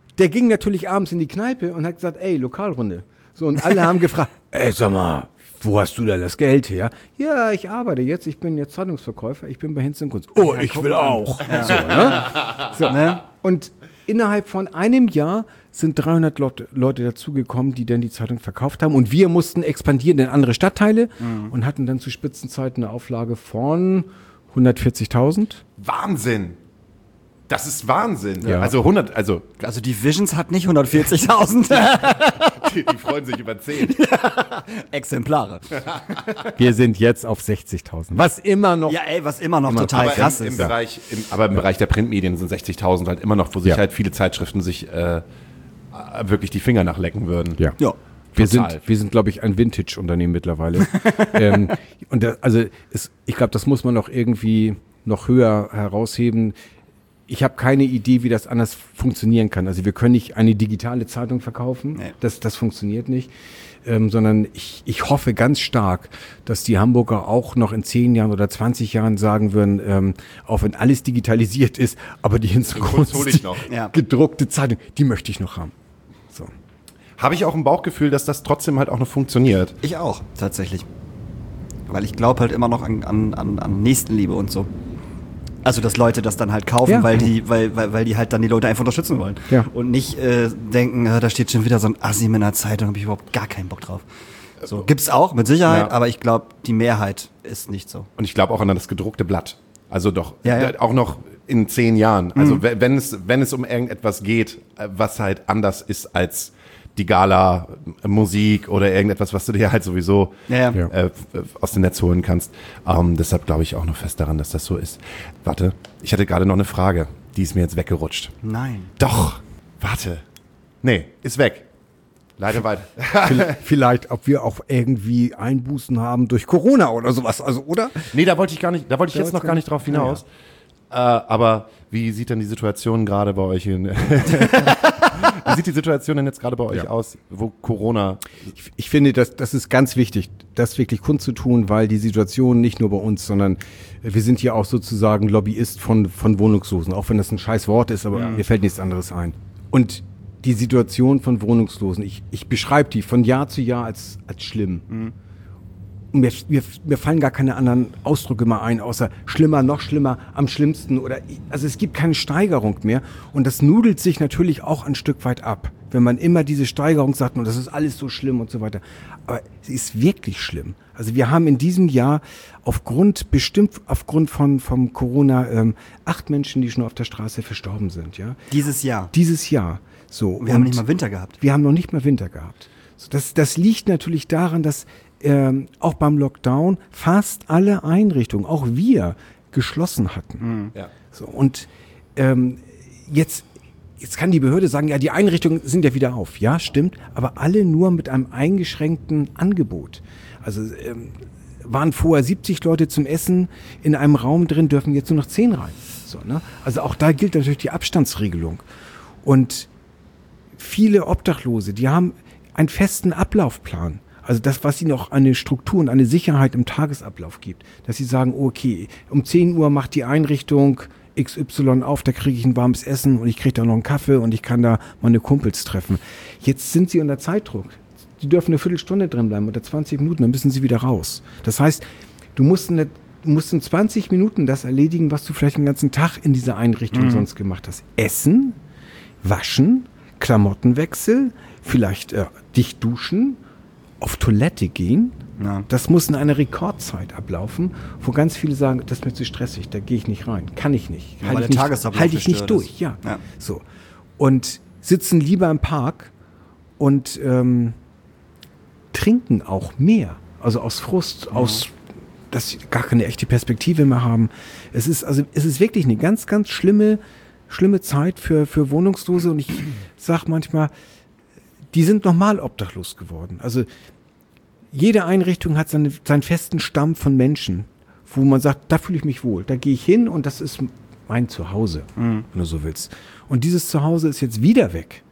der ging natürlich abends in die Kneipe und hat gesagt, ey, Lokalrunde. So, und alle haben gefragt, ey, sag mal, wo hast du denn das Geld her? Ja, ich arbeite jetzt, ich bin jetzt Zeitungsverkäufer, ich bin bei Hinz und Kunst. Oh, Ja, ich guck will mal. auch. So, ne? So, Ne? Und innerhalb von einem Jahr sind dreihundert Leute, Leute dazugekommen, die dann die Zeitung verkauft haben. Und wir mussten expandieren in andere Stadtteile Mhm. und hatten dann zu Spitzenzeiten eine Auflage von hundertvierzigtausend. Wahnsinn. Das ist Wahnsinn. Ja. Also hundert, also Also die Visions hat nicht hundertvierzigtausend die, die freuen sich über zehn. Exemplare. Wir sind jetzt auf sechzigtausend. Was immer noch. Ja, ey, was immer noch total aber krass im, im ist. Bereich, im, aber im Bereich der Printmedien sind sechzigtausend halt immer noch, wo sich Ja. halt viele Zeitschriften sich äh, wirklich die Finger nachlecken würden. Ja. Ja. Wir Total. sind, wir sind, glaube ich, ein Vintage-Unternehmen mittlerweile. ähm, und das, also es, ich glaube, das muss man noch irgendwie noch höher herausheben. Ich habe keine Idee, wie das anders funktionieren kann. Also wir können nicht eine digitale Zeitung verkaufen. Nee. Das, das funktioniert nicht. Ähm, sondern ich, ich hoffe ganz stark, dass die Hamburger auch noch in zehn Jahren oder zwanzig Jahren sagen würden, ähm, auch wenn alles digitalisiert ist, aber die Kunst Hinzukunft, hole ich noch. Ja. gedruckte Zeitung, die möchte ich noch haben. So. Habe ich auch ein Bauchgefühl, dass das trotzdem halt auch noch funktioniert. Ich auch, tatsächlich. Weil ich glaube halt immer noch an, an, an, an Nächstenliebe und so. Also, dass Leute das dann halt kaufen, Ja. weil die, weil, weil, weil die halt dann die Leute einfach unterstützen wollen. Ja. Und nicht äh, denken, äh, da steht schon wieder so ein Assi in der Zeitung, habe ich überhaupt gar keinen Bock drauf. So, gibt's auch, mit Sicherheit, Ja. aber ich glaube, die Mehrheit ist nicht so. Und ich glaube auch an das gedruckte Blatt. Also doch, Ja, ja. äh, auch noch in zehn Jahren. Also we- wenn es, wenn es um irgendetwas geht, äh, was halt anders ist als die Gala-Musik oder irgendetwas, was du dir halt sowieso Ja, ja. Ja. äh, f- aus dem Netz holen kannst. Ähm, deshalb glaube ich auch noch fest daran, dass das so ist. Warte, ich hatte gerade noch eine Frage. Die ist mir jetzt weggerutscht. Nein. Doch, warte. Nee, ist weg. Leite weiter. Vielleicht, ob wir auch irgendwie Einbußen haben durch Corona oder sowas, also oder? Nee, da wollte ich gar nicht, da wollte ich Da jetzt noch wolltest gar du- nicht drauf hinaus. Äh, aber wie sieht denn die Situation gerade bei euch in, wie sieht die Situation denn jetzt gerade bei euch Ja. aus, wo Corona, Ich, ich finde, das, das ist ganz wichtig, das wirklich kundzutun, weil die Situation nicht nur bei uns, sondern wir sind hier auch sozusagen Lobbyist von, von Wohnungslosen, auch wenn das ein scheiß Wort ist, aber mir fällt nichts anderes ein. Und die Situation von Wohnungslosen, ich, ich beschreibe die von Jahr zu Jahr als, als schlimm. Und mir, mir, mir fallen gar keine anderen Ausdrücke mehr ein, außer schlimmer, noch schlimmer, am schlimmsten oder, also es gibt keine Steigerung mehr und das nudelt sich natürlich auch ein Stück weit ab, wenn man immer diese Steigerung sagt und das ist alles so schlimm und so weiter. Aber sie ist wirklich schlimm. Also wir haben in diesem Jahr aufgrund, bestimmt aufgrund von, vom Corona, ähm, acht Menschen, die schon auf der Straße verstorben sind, ja. Dieses Jahr. Dieses Jahr. So. Wir haben Und nicht mal Winter gehabt. wir haben noch nicht mal Winter gehabt. So, das, das liegt natürlich daran, dass ähm, auch beim Lockdown fast alle Einrichtungen, auch wir, geschlossen hatten. ja. So, und ähm, jetzt, jetzt kann die Behörde sagen, ja, die Einrichtungen sind ja wieder auf. Ja, stimmt, aber alle nur mit einem eingeschränkten Angebot. Also ähm, waren vorher siebzig Leute zum Essen in einem Raum drin, dürfen jetzt nur noch zehn rein. So, ne? Also auch da gilt natürlich die Abstandsregelung. Und viele Obdachlose, die haben einen festen Ablaufplan. Also das, was ihnen auch eine Struktur und eine Sicherheit im Tagesablauf gibt. Dass sie sagen, okay, um zehn Uhr macht die Einrichtung X Y auf, da kriege ich ein warmes Essen und ich kriege da noch einen Kaffee und ich kann da meine Kumpels treffen. Jetzt sind sie unter Zeitdruck. Die dürfen eine Viertelstunde drin bleiben oder zwanzig Minuten, dann müssen sie wieder raus. Das heißt, du musst, eine, du musst in zwanzig Minuten das erledigen, was du vielleicht den ganzen Tag in dieser Einrichtung sonst gemacht hast. Essen, waschen, Klamottenwechsel, vielleicht äh, dich duschen, auf Toilette gehen. Ja. Das muss in einer Rekordzeit ablaufen, wo ganz viele sagen, das ist mir zu stressig, da gehe ich nicht rein, kann ich nicht, Ja, halte weil ich der nicht, Tagesablauf halte ich nicht gestört durch, ist. ja. Ja. So. Und sitzen lieber im Park und ähm, trinken auch mehr, also aus Frust, aus, dass sie gar keine echte Perspektive mehr haben. Es ist also, es ist wirklich eine ganz, ganz schlimme, schlimme Zeit für, für Wohnungslose und ich sag manchmal, die sind normal obdachlos geworden. Also jede Einrichtung hat seine, seinen festen Stamm von Menschen, wo man sagt, da fühle ich mich wohl, da gehe ich hin und das ist mein Zuhause, wenn du so willst. Und dieses Zuhause ist jetzt wieder weg.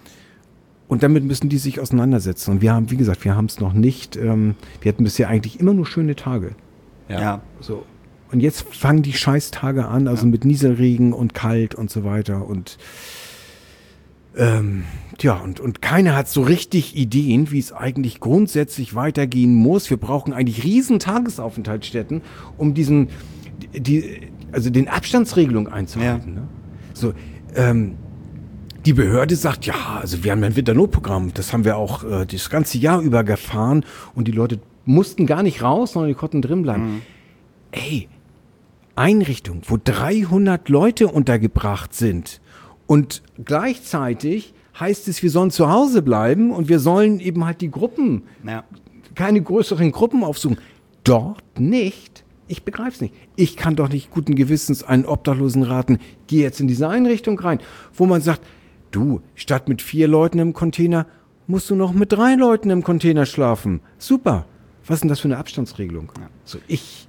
Und damit müssen die sich auseinandersetzen. Und wir haben, wie gesagt, wir haben es noch nicht, ähm, wir hatten bisher eigentlich immer nur schöne Tage. Ja. So. Und jetzt fangen die Scheißtage an, also mit Nieselregen und kalt und so weiter. Und Ähm, ja, und, und keiner hat so richtig Ideen, wie es eigentlich grundsätzlich weitergehen muss. Wir brauchen eigentlich riesen Tagesaufenthaltsstätten, um diesen, die, also den Abstandsregelungen einzuhalten. Ja. Ne? So, ähm, die Behörde sagt, ja, also wir haben ein Winternotprogramm, das haben wir auch äh, das ganze Jahr über gefahren und die Leute mussten gar nicht raus, sondern die konnten drin bleiben. Mhm. Ey, Einrichtung, wo dreihundert Leute untergebracht sind und gleichzeitig heißt es, wir sollen zu Hause bleiben und wir sollen eben halt die Gruppen, Ja. keine größeren Gruppen aufsuchen. Dort nicht. Ich begreife es nicht. Ich kann doch nicht guten Gewissens einen Obdachlosen raten, geh jetzt in diese Einrichtung rein, wo man sagt, du, statt mit vier Leuten im Container, musst du noch mit drei Leuten im Container schlafen. Super. Was ist denn das für eine Abstandsregelung? Ja. So, ich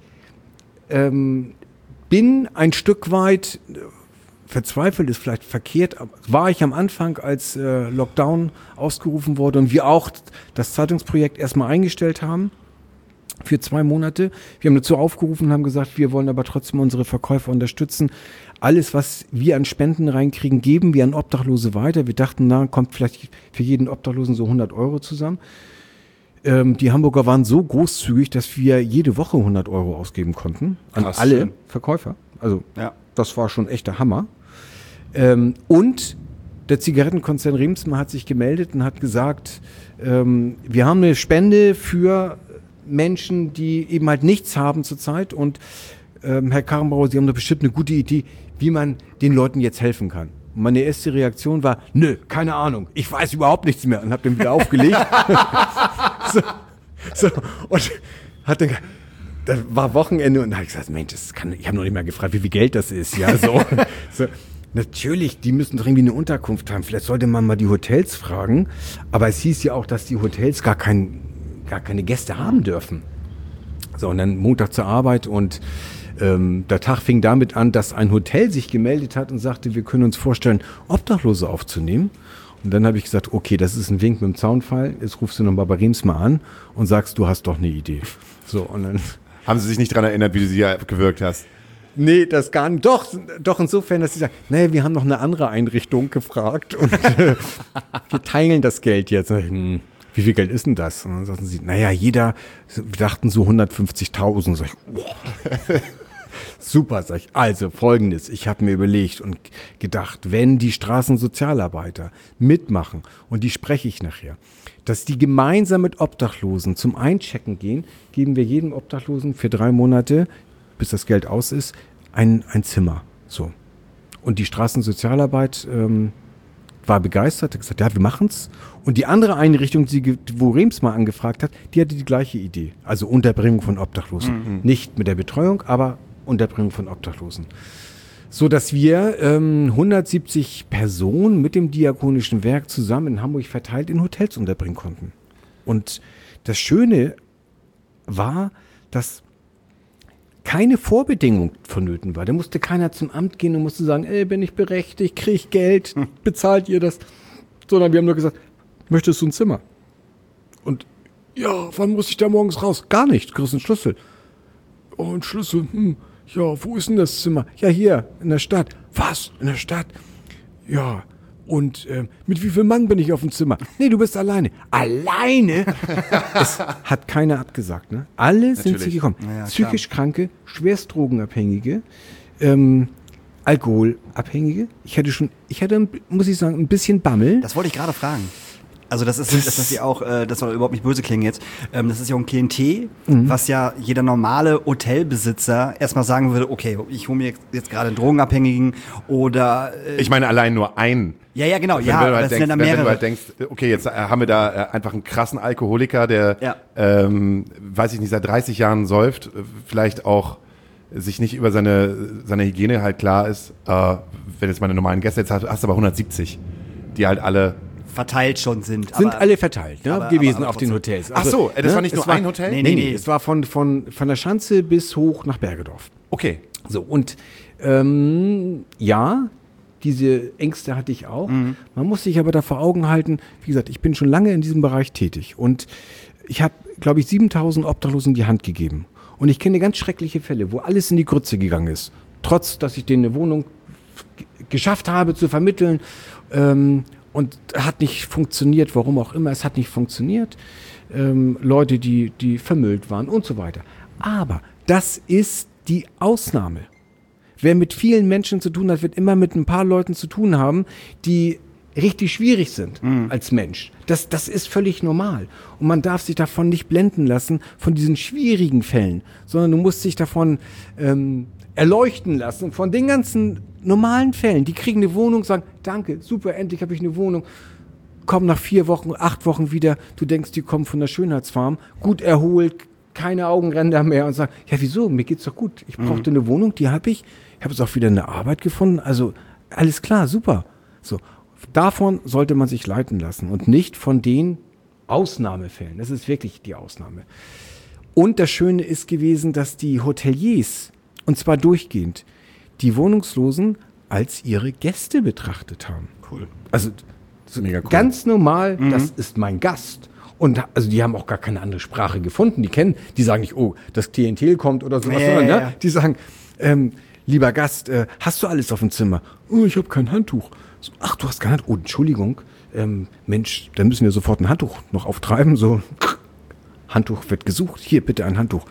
ähm, bin ein Stück weit äh, verzweifelt, ist vielleicht verkehrt, aber war ich am Anfang, als äh, Lockdown ausgerufen wurde und wir auch das Zeitungsprojekt erstmal eingestellt haben für zwei Monate. Wir haben dazu aufgerufen und haben gesagt, wir wollen aber trotzdem unsere Verkäufer unterstützen. Alles, was wir an Spenden reinkriegen, geben wir an Obdachlose weiter. Wir dachten, na, kommt vielleicht für jeden Obdachlosen so hundert Euro zusammen. Ähm, die Hamburger waren so großzügig, dass wir jede Woche hundert Euro ausgeben konnten an Krass, alle schön. Verkäufer. Also Ja. das war schon echt der Hammer. Ähm, und der Zigarettenkonzern Remsmar hat sich gemeldet und hat gesagt, ähm, wir haben eine Spende für Menschen, die eben halt nichts haben zurzeit. Und ähm, Herr Karrenbauer, Sie haben doch bestimmt eine gute Idee, wie man den Leuten jetzt helfen kann. Und meine erste Reaktion war, nö, keine Ahnung, ich weiß überhaupt nichts mehr und habe den wieder aufgelegt. so, so, und hatte, da war Wochenende und da habe ich gesagt, Mensch, das kann, ich habe noch nicht mal gefragt, wie viel Geld das ist. Ja, so, so. Natürlich, die müssen doch irgendwie eine Unterkunft haben. Vielleicht sollte man mal die Hotels fragen. Aber es hieß ja auch, dass die Hotels gar, kein, gar keine Gäste haben dürfen. So, und dann Montag zur Arbeit und ähm, der Tag fing damit an, dass ein Hotel sich gemeldet hat und sagte, wir können uns vorstellen, Obdachlose aufzunehmen. Und dann habe ich gesagt, okay, das ist ein Wink mit dem Zaunfall. Jetzt rufst du nochmal bei Remsmar an und sagst, du hast doch eine Idee. So, und dann Haben Sie sich nicht daran erinnert, wie du sie ja gewirkt hast? Nee, das gar nicht. Doch, doch insofern, dass sie sagen, naja, wir haben noch eine andere Einrichtung gefragt und äh, wir teilen das Geld jetzt. Hm, wie viel Geld ist denn das? Und dann sagten sie, naja, jeder, wir dachten so hundertfünfzigtausend. Sag ich, wow. Super, sag ich. Also Folgendes, ich habe mir überlegt und gedacht, wenn die Straßensozialarbeiter mitmachen, und die spreche ich nachher, dass die gemeinsam mit Obdachlosen zum Einchecken gehen, geben wir jedem Obdachlosen für drei Monate, bis das Geld aus ist, ein, ein Zimmer. So. Und die Straßensozialarbeit ähm, war begeistert, hat gesagt, ja, wir machen's. Und die andere Einrichtung, die, wo Remsmar angefragt hat, die hatte die gleiche Idee. Also Unterbringung von Obdachlosen. Mhm. Nicht mit der Betreuung, aber Unterbringung von Obdachlosen. So dass wir ähm, hundertsiebzig Personen mit dem Diakonischen Werk zusammen in Hamburg verteilt in Hotels unterbringen konnten. Und das Schöne war, dass keine Vorbedingung vonnöten war. Da musste keiner zum Amt gehen und musste sagen, ey, bin ich berechtigt, krieg ich Geld, bezahlt ihr das? Sondern wir haben nur gesagt, möchtest du ein Zimmer? Und ja, wann muss ich da morgens raus? Gar nicht, du kriegst einen Schlüssel. Oh, ein Schlüssel, hm, ja, wo ist denn das Zimmer? Ja, hier, in der Stadt. Was? In der Stadt? Ja, und äh, mit wie viel Mann bin ich auf dem Zimmer? Nee, du bist alleine. Alleine? Es hat keiner abgesagt, ne? Alle sind sie gekommen. Ja, ja, Psychisch Kranke, Schwerstdrogenabhängige, ähm, Alkoholabhängige. Ich hatte schon, ich hatte, muss ich sagen, ein bisschen Bammel. Das wollte ich gerade fragen. Also das ist, das ist ja auch, äh, das soll überhaupt nicht böse klingen jetzt, ähm, das ist ja auch ein Klientel, mhm. was ja jeder normale Hotelbesitzer erstmal sagen würde, okay, ich hole mir jetzt, jetzt gerade einen Drogenabhängigen oder... Äh, Ich meine allein nur einen. Ja, ja, genau, Wenn ja, du halt das denkst, sind dann wenn, mehrere. wenn du halt denkst, okay, jetzt äh, haben wir da äh, einfach einen krassen Alkoholiker, der, Ja. ähm, weiß ich nicht, seit dreißig Jahren säuft, äh, vielleicht auch sich nicht über seine, seine Hygiene halt klar ist. Äh, wenn jetzt meine normalen Gäste, jetzt hast, hast du aber hundertsiebzig, die halt alle... verteilt schon sind. Sind aber, alle verteilt, ne, aber- gewesen aber- aber auf den trotzdem. Hotels. Ach so, das war nicht es nur ein Hotel? Nee, Nee, nee, nee, nee. nee. Es war von, von, von der Schanze bis hoch nach Bergedorf. Okay. So, und ähm, ja, diese Ängste hatte ich auch. Mhm. Man muss sich aber da vor Augen halten, wie gesagt, ich bin schon lange in diesem Bereich tätig und ich habe, glaube ich, siebentausend Obdachlosen die Hand gegeben. Und ich kenne ganz schreckliche Fälle, wo alles in die Grütze gegangen ist. Trotz, dass ich denen eine Wohnung g- geschafft habe zu vermitteln. Ähm, und hat nicht funktioniert, warum auch immer, es hat nicht funktioniert. Ähm, Leute, die, die vermüllt waren und so weiter. Aber das ist die Ausnahme. Wer mit vielen Menschen zu tun hat, wird immer mit ein paar Leuten zu tun haben, die richtig schwierig sind mhm. als Mensch. Das, das ist völlig normal. Und man darf sich davon nicht blenden lassen, von diesen schwierigen Fällen, sondern du musst dich davon ähm, erleuchten lassen, von den ganzen normalen Fällen. Die kriegen eine Wohnung, sagen, danke, super, endlich habe ich eine Wohnung. Kommen nach vier Wochen, acht Wochen wieder, du denkst, die kommen von der Schönheitsfarm, gut erholt, keine Augenränder mehr und sagen, ja wieso, mir geht's doch gut. Ich brauchte mhm. eine Wohnung, die habe ich. Ich habe jetzt auch wieder eine Arbeit gefunden. Also alles klar, super. So, davon sollte man sich leiten lassen und nicht von den Ausnahmefällen. Das ist wirklich die Ausnahme. Und das Schöne ist gewesen, dass die Hoteliers, und zwar durchgehend, die Wohnungslosen als ihre Gäste betrachtet haben. Cool. Also so mega cool. Ganz normal, mhm. das ist mein Gast. Und also die haben auch gar keine andere Sprache gefunden. Die kennen, die sagen nicht, oh, das Klientel kommt oder sowas, ja, sondern ja, ne? ja. Die sagen, ähm, lieber Gast, äh, hast du alles auf dem Zimmer? Oh, ich habe kein Handtuch. So, ach, du hast kein Handtuch? Oh, Entschuldigung. Ähm, Mensch, dann müssen wir sofort ein Handtuch noch auftreiben. So, Handtuch wird gesucht. Hier, bitte ein Handtuch.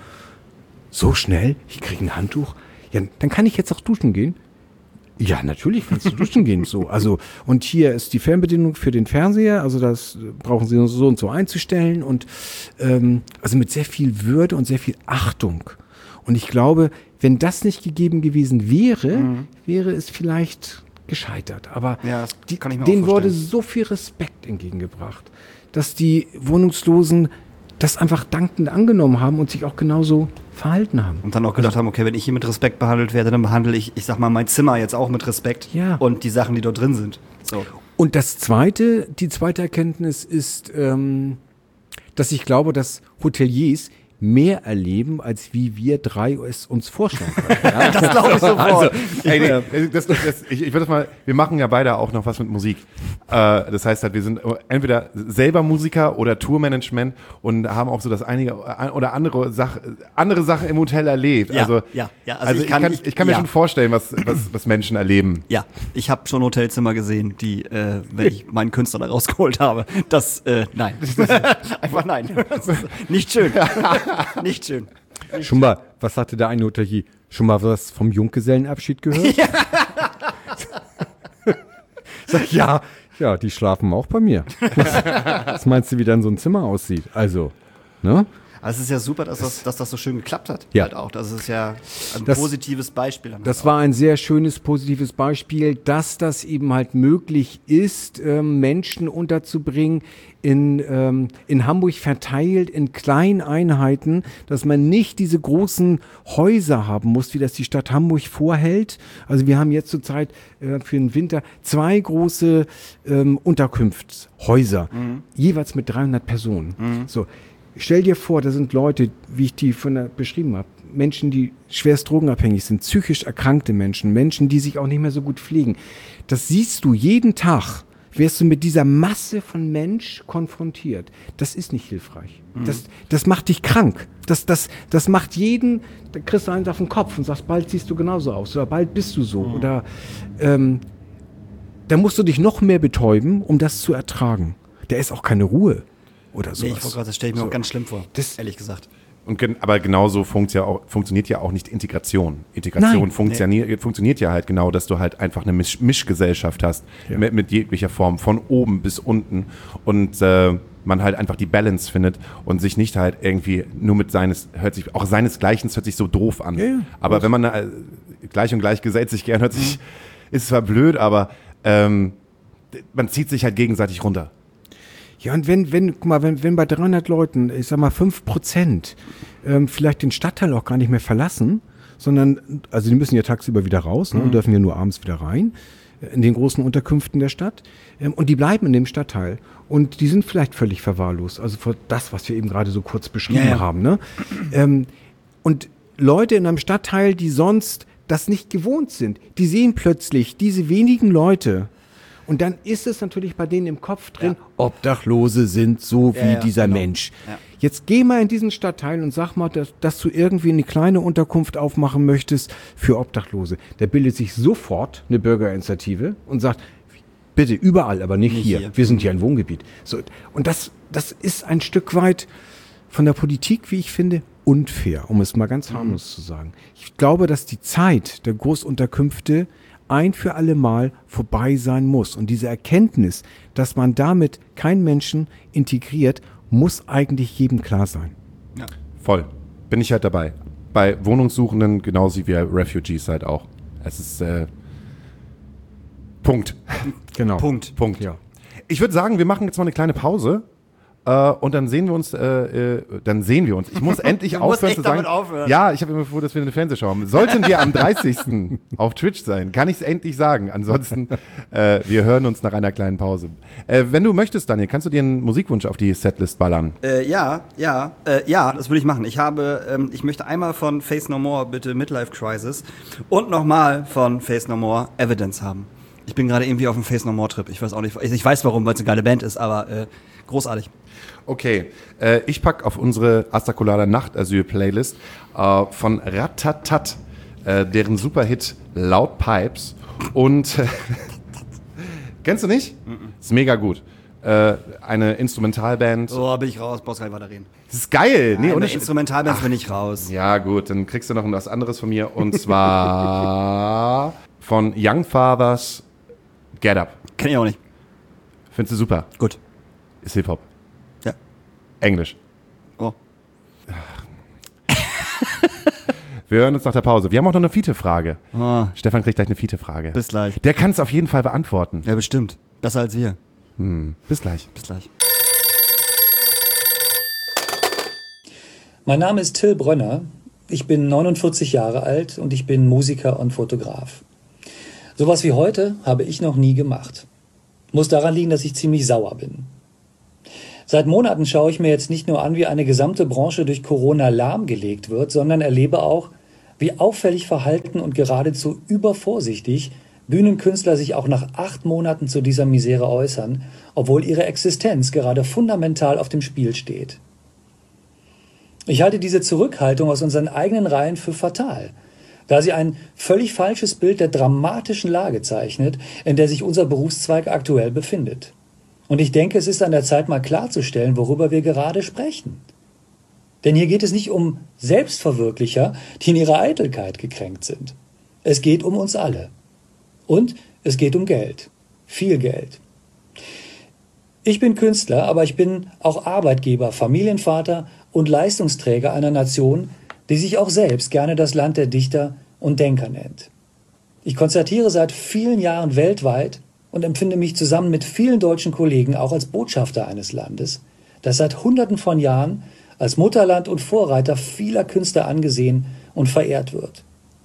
So schnell? Ich kriege ein Handtuch? Ja, dann kann ich jetzt auch duschen gehen. Ja, natürlich kannst du duschen gehen. So, also, und hier ist die Fernbedienung für den Fernseher. Also das brauchen Sie so und so einzustellen. Und ähm, also mit sehr viel Würde und sehr viel Achtung. Und ich glaube, wenn das nicht gegeben gewesen wäre, mhm. wäre es vielleicht gescheitert. Aber ja, das die, kann ich mir denen auch wurde vorstellen. so viel Respekt entgegengebracht, dass die Wohnungslosen das einfach dankend angenommen haben und sich auch genauso verhalten haben. Und dann auch gedacht haben, okay, wenn ich hier mit Respekt behandelt werde, dann behandle ich, ich sag mal, mein Zimmer jetzt auch mit Respekt Ja. und die Sachen, die dort drin sind. So. Und das zweite, die zweite Erkenntnis ist, ähm, dass ich glaube, dass Hoteliers mehr erleben, als wie wir drei es uns vorstellen können. Ja? Das glaube ich sofort. Also, ey, nee, das, das, ich, ich würde das mal, wir machen ja beide auch noch was mit Musik. Äh, das heißt halt, wir sind entweder selber Musiker oder Tourmanagement und haben auch so das einige oder andere Sache, andere Sachen im Hotel erlebt. Ja, also, ja, ja. Also, also ich, kann, ich, ich kann mir ja. schon vorstellen, was, was, was Menschen erleben. Ja, ich habe schon Hotelzimmer gesehen, die, äh, wenn ich meinen Künstler da rausgeholt habe, das, äh, nein. Einfach nein. Nicht schön. Nicht schön. Schon mal, was sagte der eine Hotelier? Schon mal was vom Junggesellenabschied gehört? Ja. Sag, ja, ja, die schlafen auch bei mir. Was, was meinst du, wie dann so ein Zimmer aussieht? Also, ne? Also es ist ja super, dass das, dass das so schön geklappt hat. Ja. Halt auch. Das ist ja ein Das- positives Beispiel. dann Das halt war ein sehr schönes, positives Beispiel, dass das eben halt möglich ist, ähm, Menschen unterzubringen in, ähm, in Hamburg verteilt, in kleinen Einheiten, dass man nicht diese großen Häuser haben muss, wie das die Stadt Hamburg vorhält. Also wir haben jetzt zurzeit äh, für den Winter zwei große ähm, Unterkunftshäuser, jeweils mit dreihundert Personen. So. Stell dir vor, da sind Leute, wie ich die von der beschrieben habe, Menschen, die schwerst drogenabhängig sind, psychisch erkrankte Menschen, Menschen, die sich auch nicht mehr so gut pflegen. Das siehst du jeden Tag, wirst du mit dieser Masse von Mensch konfrontiert. Das ist nicht hilfreich. Mhm. Das, das macht dich krank. Das, das, das macht jeden, da kriegst du eins auf den Kopf und sagst, bald siehst du genauso aus oder bald bist du so. Mhm. Oder ähm, da musst du dich noch mehr betäuben, um das zu ertragen. Da ist auch keine Ruhe. Oder Nee, sowas. ich wollte gerade, das stelle ich mir So. auch ganz schlimm vor. Das- ehrlich gesagt. Und gen aber genauso funkt ja auch, funktioniert ja auch nicht Integration. Integration Nein. funktioniert, funktioniert ja halt genau, dass du halt einfach eine Misch Mischgesellschaft hast, Ja. mit, mit jeglicher Form, von oben bis unten. Und äh, man halt einfach die Balance findet und sich nicht halt irgendwie nur mit seines, hört sich, auch seinesgleichen hört sich so doof an. Ja, ja. Aber wenn man äh, gleich und gleich gesellt sich gern, hört sich, ist zwar blöd, aber ähm, man zieht sich halt gegenseitig runter. Ja, und wenn, wenn, guck mal, wenn, wenn bei dreihundert Leuten, ich sag mal, fünf Prozent ähm, vielleicht den Stadtteil auch gar nicht mehr verlassen, sondern, also die müssen ja tagsüber wieder raus, ne, und dürfen ja nur abends wieder rein, äh, in den großen Unterkünften der Stadt, ähm, und die bleiben in dem Stadtteil. Und die sind vielleicht völlig verwahrlost, also für das, was wir eben gerade so kurz beschrieben Ja, ja. haben, ne? Ähm, und Leute in einem Stadtteil, die sonst das nicht gewohnt sind, die sehen plötzlich diese wenigen Leute. Und dann ist es natürlich bei denen im Kopf drin, Ja. Obdachlose sind so wie Ja, ja, dieser genau. Mensch. Ja. Jetzt geh mal in diesen Stadtteil und sag mal, dass, dass du irgendwie eine kleine Unterkunft aufmachen möchtest für Obdachlose. Da bildet sich sofort eine Bürgerinitiative und sagt, Bitte, überall, aber nicht, Nicht hier. hier. Wir sind hier ein Wohngebiet. So, und das, das ist ein Stück weit von der Politik, wie ich finde, unfair, um es mal ganz harmlos zu sagen. Ich glaube, dass die Zeit der Großunterkünfte ein für alle Mal vorbei sein muss. Und diese Erkenntnis, dass man damit keinen Menschen integriert, muss eigentlich jedem klar sein. Ja. Voll. Bin ich halt dabei. Bei Wohnungssuchenden genauso wie bei Refugees halt auch. Es ist äh, Punkt. Genau. Punkt. Punkt. Ja. Ich würde sagen, wir machen jetzt mal eine kleine Pause. Äh, und dann sehen wir uns, äh, äh, dann sehen wir uns. Ich muss endlich Du musst aufhören echt zu sagen. damit aufhören. Ja, ich habe immer vor, dass wir eine Fernsehschau haben. Sollten wir am dreißigsten auf Twitch sein, kann ich es endlich sagen. Ansonsten, äh, wir hören uns nach einer kleinen Pause. Äh, wenn du möchtest, Daniel, kannst du dir einen Musikwunsch auf die Setlist ballern? Äh, ja, ja, äh, ja, das würde ich machen. Ich habe, ähm, ich möchte einmal von Faith No More bitte Midlife Crisis und nochmal von Faith No More Evidence haben. Ich bin gerade irgendwie auf dem Faith No More Trip. Ich weiß auch nicht, ich weiß warum, weil es eine geile Band ist, aber äh, großartig. Okay, äh, ich pack auf unsere Asta Colada Nachtasyl-Playlist äh, von Ratatat, äh, deren Superhit Loud Pipes und äh, kennst du nicht? Mm-mm. Ist mega gut. Äh, eine Instrumentalband. So, bin ich raus, brauchst gar nicht weiterreden. Das ist geil. Nee, Nein, und bei ich, Instrumentalbands bin ich raus. ja gut, dann kriegst du noch was anderes von mir und zwar von Young Fathers Get Up. Kenn ich auch nicht. Findest du super? Gut. Ist Hip-Hop. Ja. Englisch. Oh. Wir hören uns nach der Pause. Wir haben auch noch eine Fiete-Frage. Oh. Stefan kriegt gleich eine Fiete-Frage. Bis gleich. Der kann es auf jeden Fall beantworten. Ja, bestimmt. Besser als wir. Hm. Bis gleich. Bis gleich. Mein Name ist Till Brönner. Ich bin neunundvierzig Jahre alt und ich bin Musiker und Fotograf. Sowas wie heute habe ich noch nie gemacht. Muss daran liegen, dass ich ziemlich sauer bin. Seit Monaten schaue ich mir jetzt nicht nur an, wie eine gesamte Branche durch Corona lahmgelegt wird, sondern erlebe auch, wie auffällig verhalten und geradezu übervorsichtig Bühnenkünstler sich auch nach acht Monaten zu dieser Misere äußern, obwohl ihre Existenz gerade fundamental auf dem Spiel steht. Ich halte diese Zurückhaltung aus unseren eigenen Reihen für fatal, da sie ein völlig falsches Bild der dramatischen Lage zeichnet, in der sich unser Berufszweig aktuell befindet. Und ich denke, es ist an der Zeit, mal klarzustellen, worüber wir gerade sprechen. Denn hier geht es nicht um Selbstverwirklicher, die in ihrer Eitelkeit gekränkt sind. Es geht um uns alle. Und es geht um Geld. Viel Geld. Ich bin Künstler, aber ich bin auch Arbeitgeber, Familienvater und Leistungsträger einer Nation, die sich auch selbst gerne das Land der Dichter und Denker nennt. Ich konzertiere seit vielen Jahren weltweit und empfinde mich zusammen mit vielen deutschen Kollegen auch als Botschafter eines Landes, das seit Hunderten von Jahren als Mutterland und Vorreiter vieler Künstler angesehen und verehrt wird.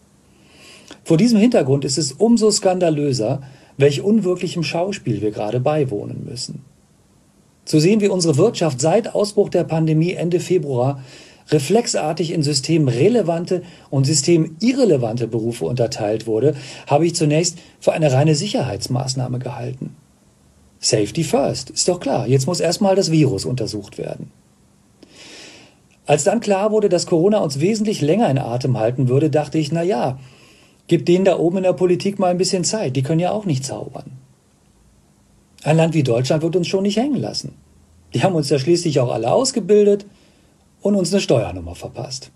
Vor diesem Hintergrund ist es umso skandalöser, welch unwirklichem Schauspiel wir gerade beiwohnen müssen. Zu sehen, wie unsere Wirtschaft seit Ausbruch der Pandemie Ende Februar reflexartig in systemrelevante und systemirrelevante Berufe unterteilt wurde, habe ich zunächst für eine reine Sicherheitsmaßnahme gehalten. Safety first, ist doch klar, jetzt muss erstmal das Virus untersucht werden. Als dann klar wurde, dass Corona uns wesentlich länger in Atem halten würde, dachte ich, na ja, gib denen da oben in der Politik mal ein bisschen Zeit, die können ja auch nicht zaubern. Ein Land wie Deutschland wird uns schon nicht hängen lassen. Die haben uns ja schließlich auch alle ausgebildet und uns eine Steuernummer verpasst.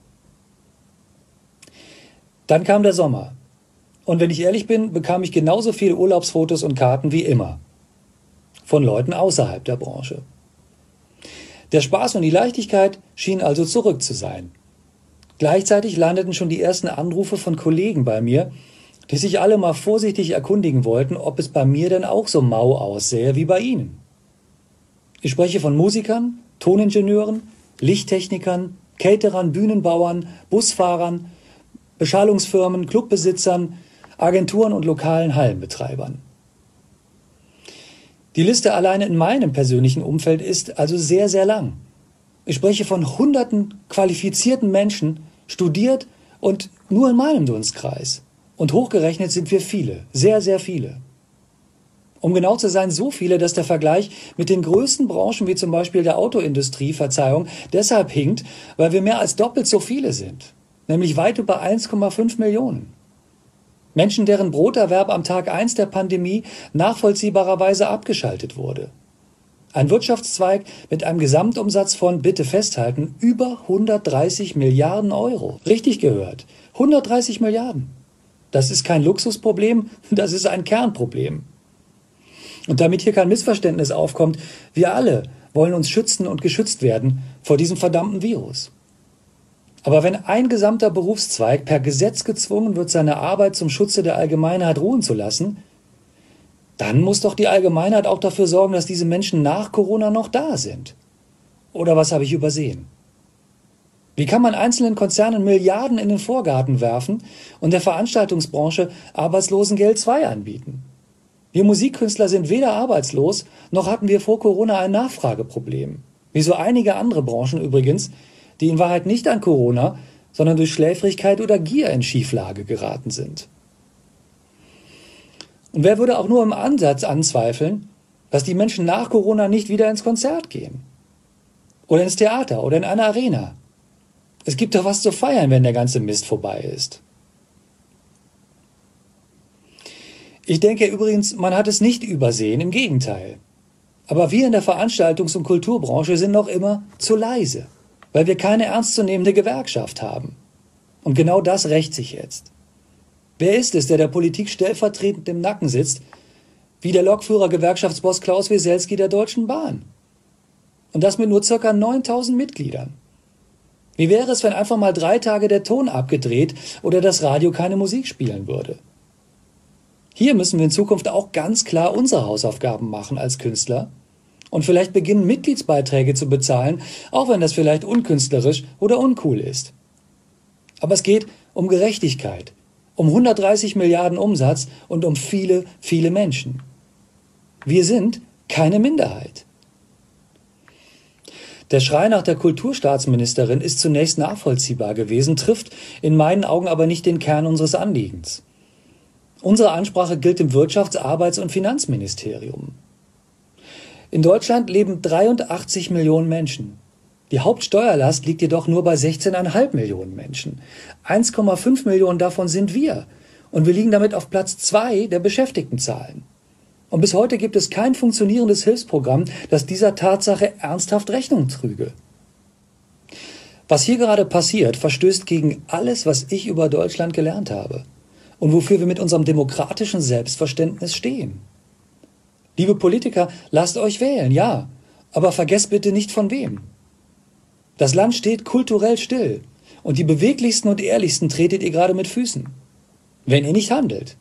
Dann kam der Sommer. Und wenn ich ehrlich bin, bekam ich genauso viele Urlaubsfotos und Karten wie immer. Von Leuten außerhalb der Branche. Der Spaß und die Leichtigkeit schienen also zurück zu sein. Gleichzeitig landeten schon die ersten Anrufe von Kollegen bei mir, die sich alle mal vorsichtig erkundigen wollten, ob es bei mir denn auch so mau aussähe wie bei ihnen. Ich spreche von Musikern, Toningenieuren, Lichttechnikern, Caterern, Bühnenbauern, Busfahrern, Beschallungsfirmen, Clubbesitzern, Agenturen und lokalen Hallenbetreibern. Die Liste alleine in meinem persönlichen Umfeld ist also sehr, sehr lang. Ich spreche von hunderten qualifizierten Menschen, studiert und nur in meinem Dunstkreis. Und hochgerechnet sind wir viele, sehr, sehr viele. Um genau zu sein, so viele, dass der Vergleich mit den größten Branchen wie zum Beispiel der Autoindustrie, Verzeihung, deshalb hinkt, weil wir mehr als doppelt so viele sind. Nämlich weit über eins Komma fünf Millionen. Menschen, deren Broterwerb am Tag eins der Pandemie nachvollziehbarerweise abgeschaltet wurde. Ein Wirtschaftszweig mit einem Gesamtumsatz von, bitte festhalten, über hundertdreißig Milliarden Euro. Richtig gehört, hundertdreißig Milliarden. Das ist kein Luxusproblem, das ist ein Kernproblem. Und damit hier kein Missverständnis aufkommt, wir alle wollen uns schützen und geschützt werden vor diesem verdammten Virus. Aber wenn ein gesamter Berufszweig per Gesetz gezwungen wird, seine Arbeit zum Schutze der Allgemeinheit ruhen zu lassen, dann muss doch die Allgemeinheit auch dafür sorgen, dass diese Menschen nach Corona noch da sind. Oder was habe ich übersehen? Wie kann man einzelnen Konzernen Milliarden in den Vorgarten werfen und der Veranstaltungsbranche Arbeitslosengeld zwei anbieten? Wir Musikkünstler sind weder arbeitslos, noch hatten wir vor Corona ein Nachfrageproblem. Wie so einige andere Branchen übrigens, die in Wahrheit nicht an Corona, sondern durch Schläfrigkeit oder Gier in Schieflage geraten sind. Und wer würde auch nur im Ansatz anzweifeln, dass die Menschen nach Corona nicht wieder ins Konzert gehen? Oder ins Theater oder in eine Arena? Es gibt doch was zu feiern, wenn der ganze Mist vorbei ist. Ich denke übrigens, man hat es nicht übersehen, im Gegenteil. Aber wir in der Veranstaltungs- und Kulturbranche sind noch immer zu leise, weil wir keine ernstzunehmende Gewerkschaft haben. Und genau das rächt sich jetzt. Wer ist es, der der Politik stellvertretend im Nacken sitzt, wie der Lokführer-Gewerkschaftsboss Klaus Wieselski der Deutschen Bahn? Und das mit nur ca. neuntausend Mitgliedern. Wie wäre es, wenn einfach mal drei Tage der Ton abgedreht oder das Radio keine Musik spielen würde? Hier müssen wir in Zukunft auch ganz klar unsere Hausaufgaben machen als Künstler und vielleicht beginnen, Mitgliedsbeiträge zu bezahlen, auch wenn das vielleicht unkünstlerisch oder uncool ist. Aber es geht um Gerechtigkeit, um hundertdreißig Milliarden Umsatz und um viele, viele Menschen. Wir sind keine Minderheit. Der Schrei nach der Kulturstaatsministerin ist zunächst nachvollziehbar gewesen, trifft in meinen Augen aber nicht den Kern unseres Anliegens. Unsere Ansprache gilt dem Wirtschafts-, Arbeits- und Finanzministerium. In Deutschland leben dreiundachtzig Millionen Menschen. Die Hauptsteuerlast liegt jedoch nur bei sechzehn Komma fünf Millionen Menschen. eins Komma fünf Millionen davon sind wir. Und wir liegen damit auf Platz zwei der Beschäftigtenzahlen. Und bis heute gibt es kein funktionierendes Hilfsprogramm, das dieser Tatsache ernsthaft Rechnung trüge. Was hier gerade passiert, verstößt gegen alles, was ich über Deutschland gelernt habe und wofür wir mit unserem demokratischen Selbstverständnis stehen. Liebe Politiker, lasst euch wählen, ja, aber vergesst bitte nicht von wem. Das Land steht kulturell still und die beweglichsten und ehrlichsten tretet ihr gerade mit Füßen, wenn ihr nicht handelt.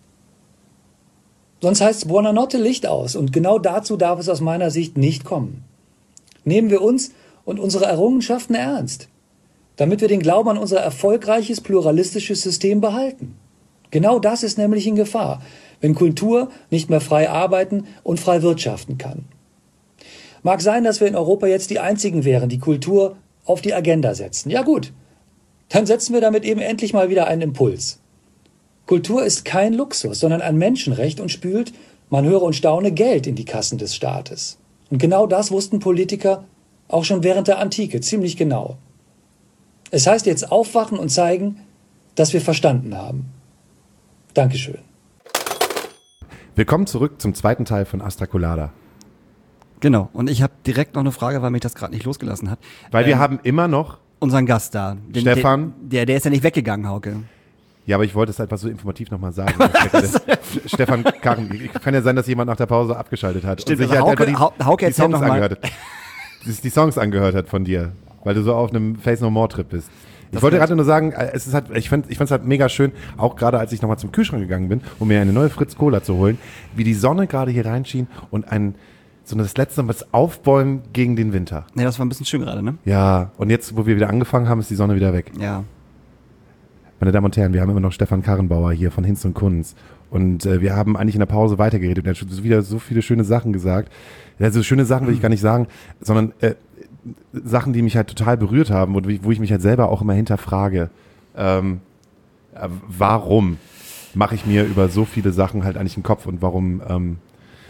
Sonst heißt es Buonanotte, Licht aus, und genau dazu darf es aus meiner Sicht nicht kommen. Nehmen wir uns und unsere Errungenschaften ernst, damit wir den Glauben an unser erfolgreiches, pluralistisches System behalten. Genau das ist nämlich in Gefahr, wenn Kultur nicht mehr frei arbeiten und frei wirtschaften kann. Mag sein, dass wir in Europa jetzt die Einzigen wären, die Kultur auf die Agenda setzen. Ja gut, dann setzen wir damit eben endlich mal wieder einen Impuls. Kultur ist kein Luxus, sondern ein Menschenrecht und spült, man höre und staune, Geld in die Kassen des Staates. Und genau das wussten Politiker auch schon während der Antike ziemlich genau. Es heißt jetzt aufwachen und zeigen, dass wir verstanden haben. Dankeschön. Willkommen zurück zum zweiten Teil von Astra Colada. Genau, und ich habe direkt noch eine Frage, weil mich das gerade nicht losgelassen hat. Weil wir Ähm, haben immer noch, unseren Gast da. Den, Stefan. Der, der ist ja nicht weggegangen, Hauke. ja, aber ich wollte es einfach so informativ nochmal sagen. Stefan Karren, kann ja sein, dass jemand nach der Pause abgeschaltet hat. Stimmt, und sich aber halt Hauke- einfach die, Hauke die erzähl Songs noch mal. angehört hat. Die, die Songs angehört hat von dir, weil du so auf einem Face No More Trip bist. Ich Das wollte wird- gerade nur sagen, es ist halt, ich fand ich fand's halt mega schön, auch gerade als ich nochmal zum Kühlschrank gegangen bin, um mir eine neue Fritz Cola zu holen, wie die Sonne gerade hier reinschien und ein, so das letzte was aufbäumen gegen den Winter. Ne, das war ein bisschen schön gerade, ne? Ja, und jetzt, wo wir wieder angefangen haben, ist die Sonne wieder weg. Ja. Meine Damen und Herren, wir haben immer noch Stefan Karrenbauer hier von Hinz und Kunz. Und äh, wir haben eigentlich in der Pause weitergeredet. Er hat schon wieder so viele schöne Sachen gesagt. Also schöne Sachen will ich gar nicht sagen, sondern äh, Sachen, die mich halt total berührt haben und wo ich mich halt selber auch immer hinterfrage, ähm, äh, warum mache ich mir über so viele Sachen halt eigentlich einen Kopf und warum ähm,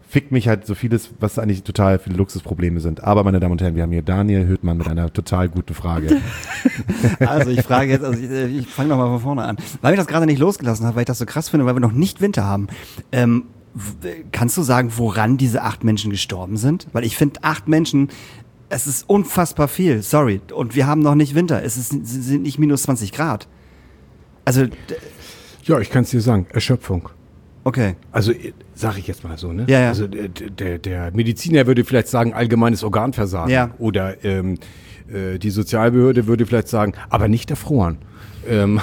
fickt mich halt so vieles, was eigentlich total viele Luxusprobleme sind. Aber, meine Damen und Herren, wir haben hier Daniel Höhtmann mit einer total guten Frage. Also ich frage jetzt, also ich, ich fange nochmal von vorne an. Weil mich das gerade nicht losgelassen hat, weil ich das so krass finde, weil wir noch nicht Winter haben. Ähm, w- kannst du sagen, woran diese acht Menschen gestorben sind? Weil ich finde, acht Menschen, es ist unfassbar viel, sorry. Und wir haben noch nicht Winter, es ist, es sind nicht minus zwanzig Grad. Also, d- Ja, ich kann es dir sagen, Erschöpfung. okay. Also sage ich jetzt mal so, ne? Ja, ja. Also der, der, der Mediziner würde vielleicht sagen, allgemeines Organversagen. Ja. Oder ähm, äh, die Sozialbehörde würde vielleicht sagen, aber nicht erfroren. Ähm,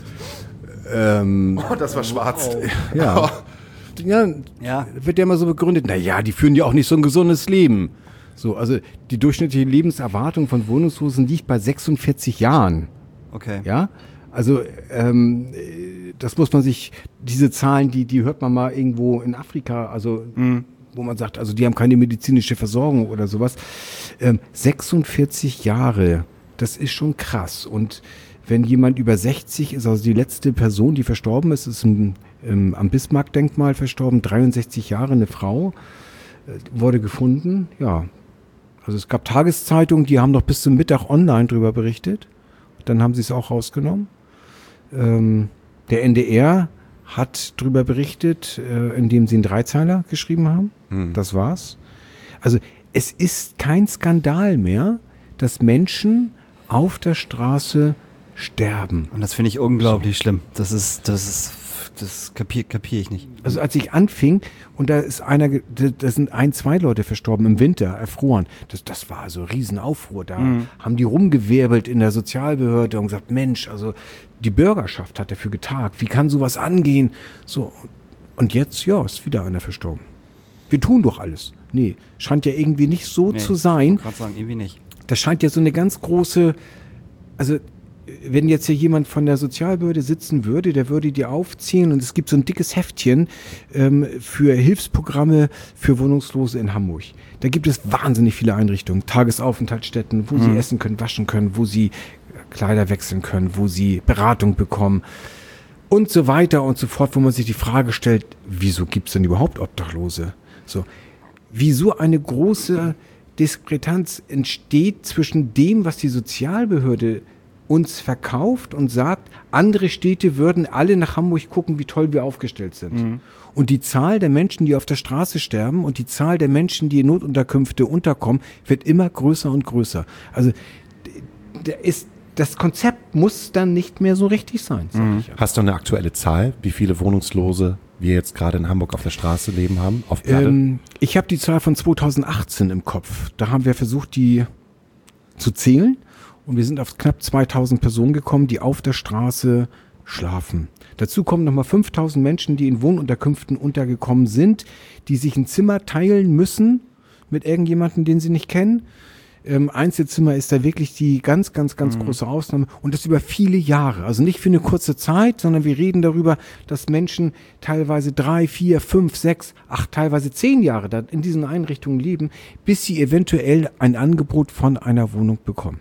ähm, Oh, das war schwarz. ja. ja. Ja. Wird ja immer so begründet, na ja, die führen ja auch nicht so ein gesundes Leben. So, also die durchschnittliche Lebenserwartung von Wohnungslosen liegt bei sechsundvierzig Jahren. Okay. Ja, also ähm, das muss man sich, diese Zahlen, die, die hört man mal irgendwo in Afrika, also Mhm. wo man sagt, also die haben keine medizinische Versorgung oder sowas. Ähm, sechsundvierzig Jahre, das ist schon krass. Und wenn jemand über sechzig ist, also die letzte Person, die verstorben ist, ist im, im, am Bismarck-Denkmal verstorben, dreiundsechzig Jahre, eine Frau, äh, wurde gefunden, ja. Also es gab Tageszeitungen, die haben noch bis zum Mittag online drüber berichtet. Dann haben sie es auch rausgenommen. Ähm, der N D R hat drüber berichtet, äh, indem sie einen Dreizeiler geschrieben haben. Hm. Das war's. Also es ist kein Skandal mehr, dass Menschen auf der Straße sterben. Und das finde ich unglaublich schlimm. Das ist, das ist, das kapier, kapier ich nicht. Also als ich anfing und da ist einer, ge- da, da sind ein, zwei Leute verstorben im Winter, erfroren. Das, das war so ein Riesenaufruhr. Da Mhm. haben die rumgewirbelt in der Sozialbehörde und gesagt, Mensch, also die Bürgerschaft hat dafür getagt. Wie kann sowas angehen? So, und jetzt, ja, ist wieder einer verstorben. Wir tun doch alles. Nee, scheint ja irgendwie nicht so Nee, zu Ich sein. wollte gerade sagen, irgendwie nicht. Das scheint ja so eine ganz große, also wenn jetzt hier jemand von der Sozialbehörde sitzen würde, der würde dir aufziehen und es gibt so ein dickes Heftchen ähm, für Hilfsprogramme für Wohnungslose in Hamburg. Da gibt es wahnsinnig viele Einrichtungen, Tagesaufenthaltsstätten, wo sie essen können, waschen können, wo sie Kleider wechseln können, wo sie Beratung bekommen und so weiter und so fort, wo man sich die Frage stellt, wieso gibt es denn überhaupt Obdachlose? So, wieso eine große Diskrepanz entsteht zwischen dem, was die Sozialbehörde uns verkauft und sagt, andere Städte würden alle nach Hamburg gucken, wie toll wir aufgestellt sind. Mhm. Und die Zahl der Menschen, die auf der Straße sterben und die Zahl der Menschen, die in Notunterkünfte unterkommen, wird immer größer und größer. Also d- da ist, das Konzept muss dann nicht mehr so richtig sein, sag Mhm. ich ja. Hast du eine aktuelle Zahl, wie viele Wohnungslose wir jetzt gerade in Hamburg auf der Straße leben haben? Auf Platte? Ähm, ich habe die Zahl von zweitausendachtzehn im Kopf. Da haben wir versucht, die zu zählen. Und wir sind auf knapp zweitausend Personen gekommen, die auf der Straße schlafen. Dazu kommen nochmal fünftausend Menschen, die in Wohnunterkünften untergekommen sind, die sich ein Zimmer teilen müssen mit irgendjemandem, den sie nicht kennen. Ähm, Einzelzimmer ist da wirklich die ganz, ganz, ganz große Ausnahme. Und das über viele Jahre. Also nicht für eine kurze Zeit, sondern wir reden darüber, dass Menschen teilweise drei, vier, fünf, sechs, acht, teilweise zehn Jahre da in diesen Einrichtungen leben, bis sie eventuell ein Angebot von einer Wohnung bekommen.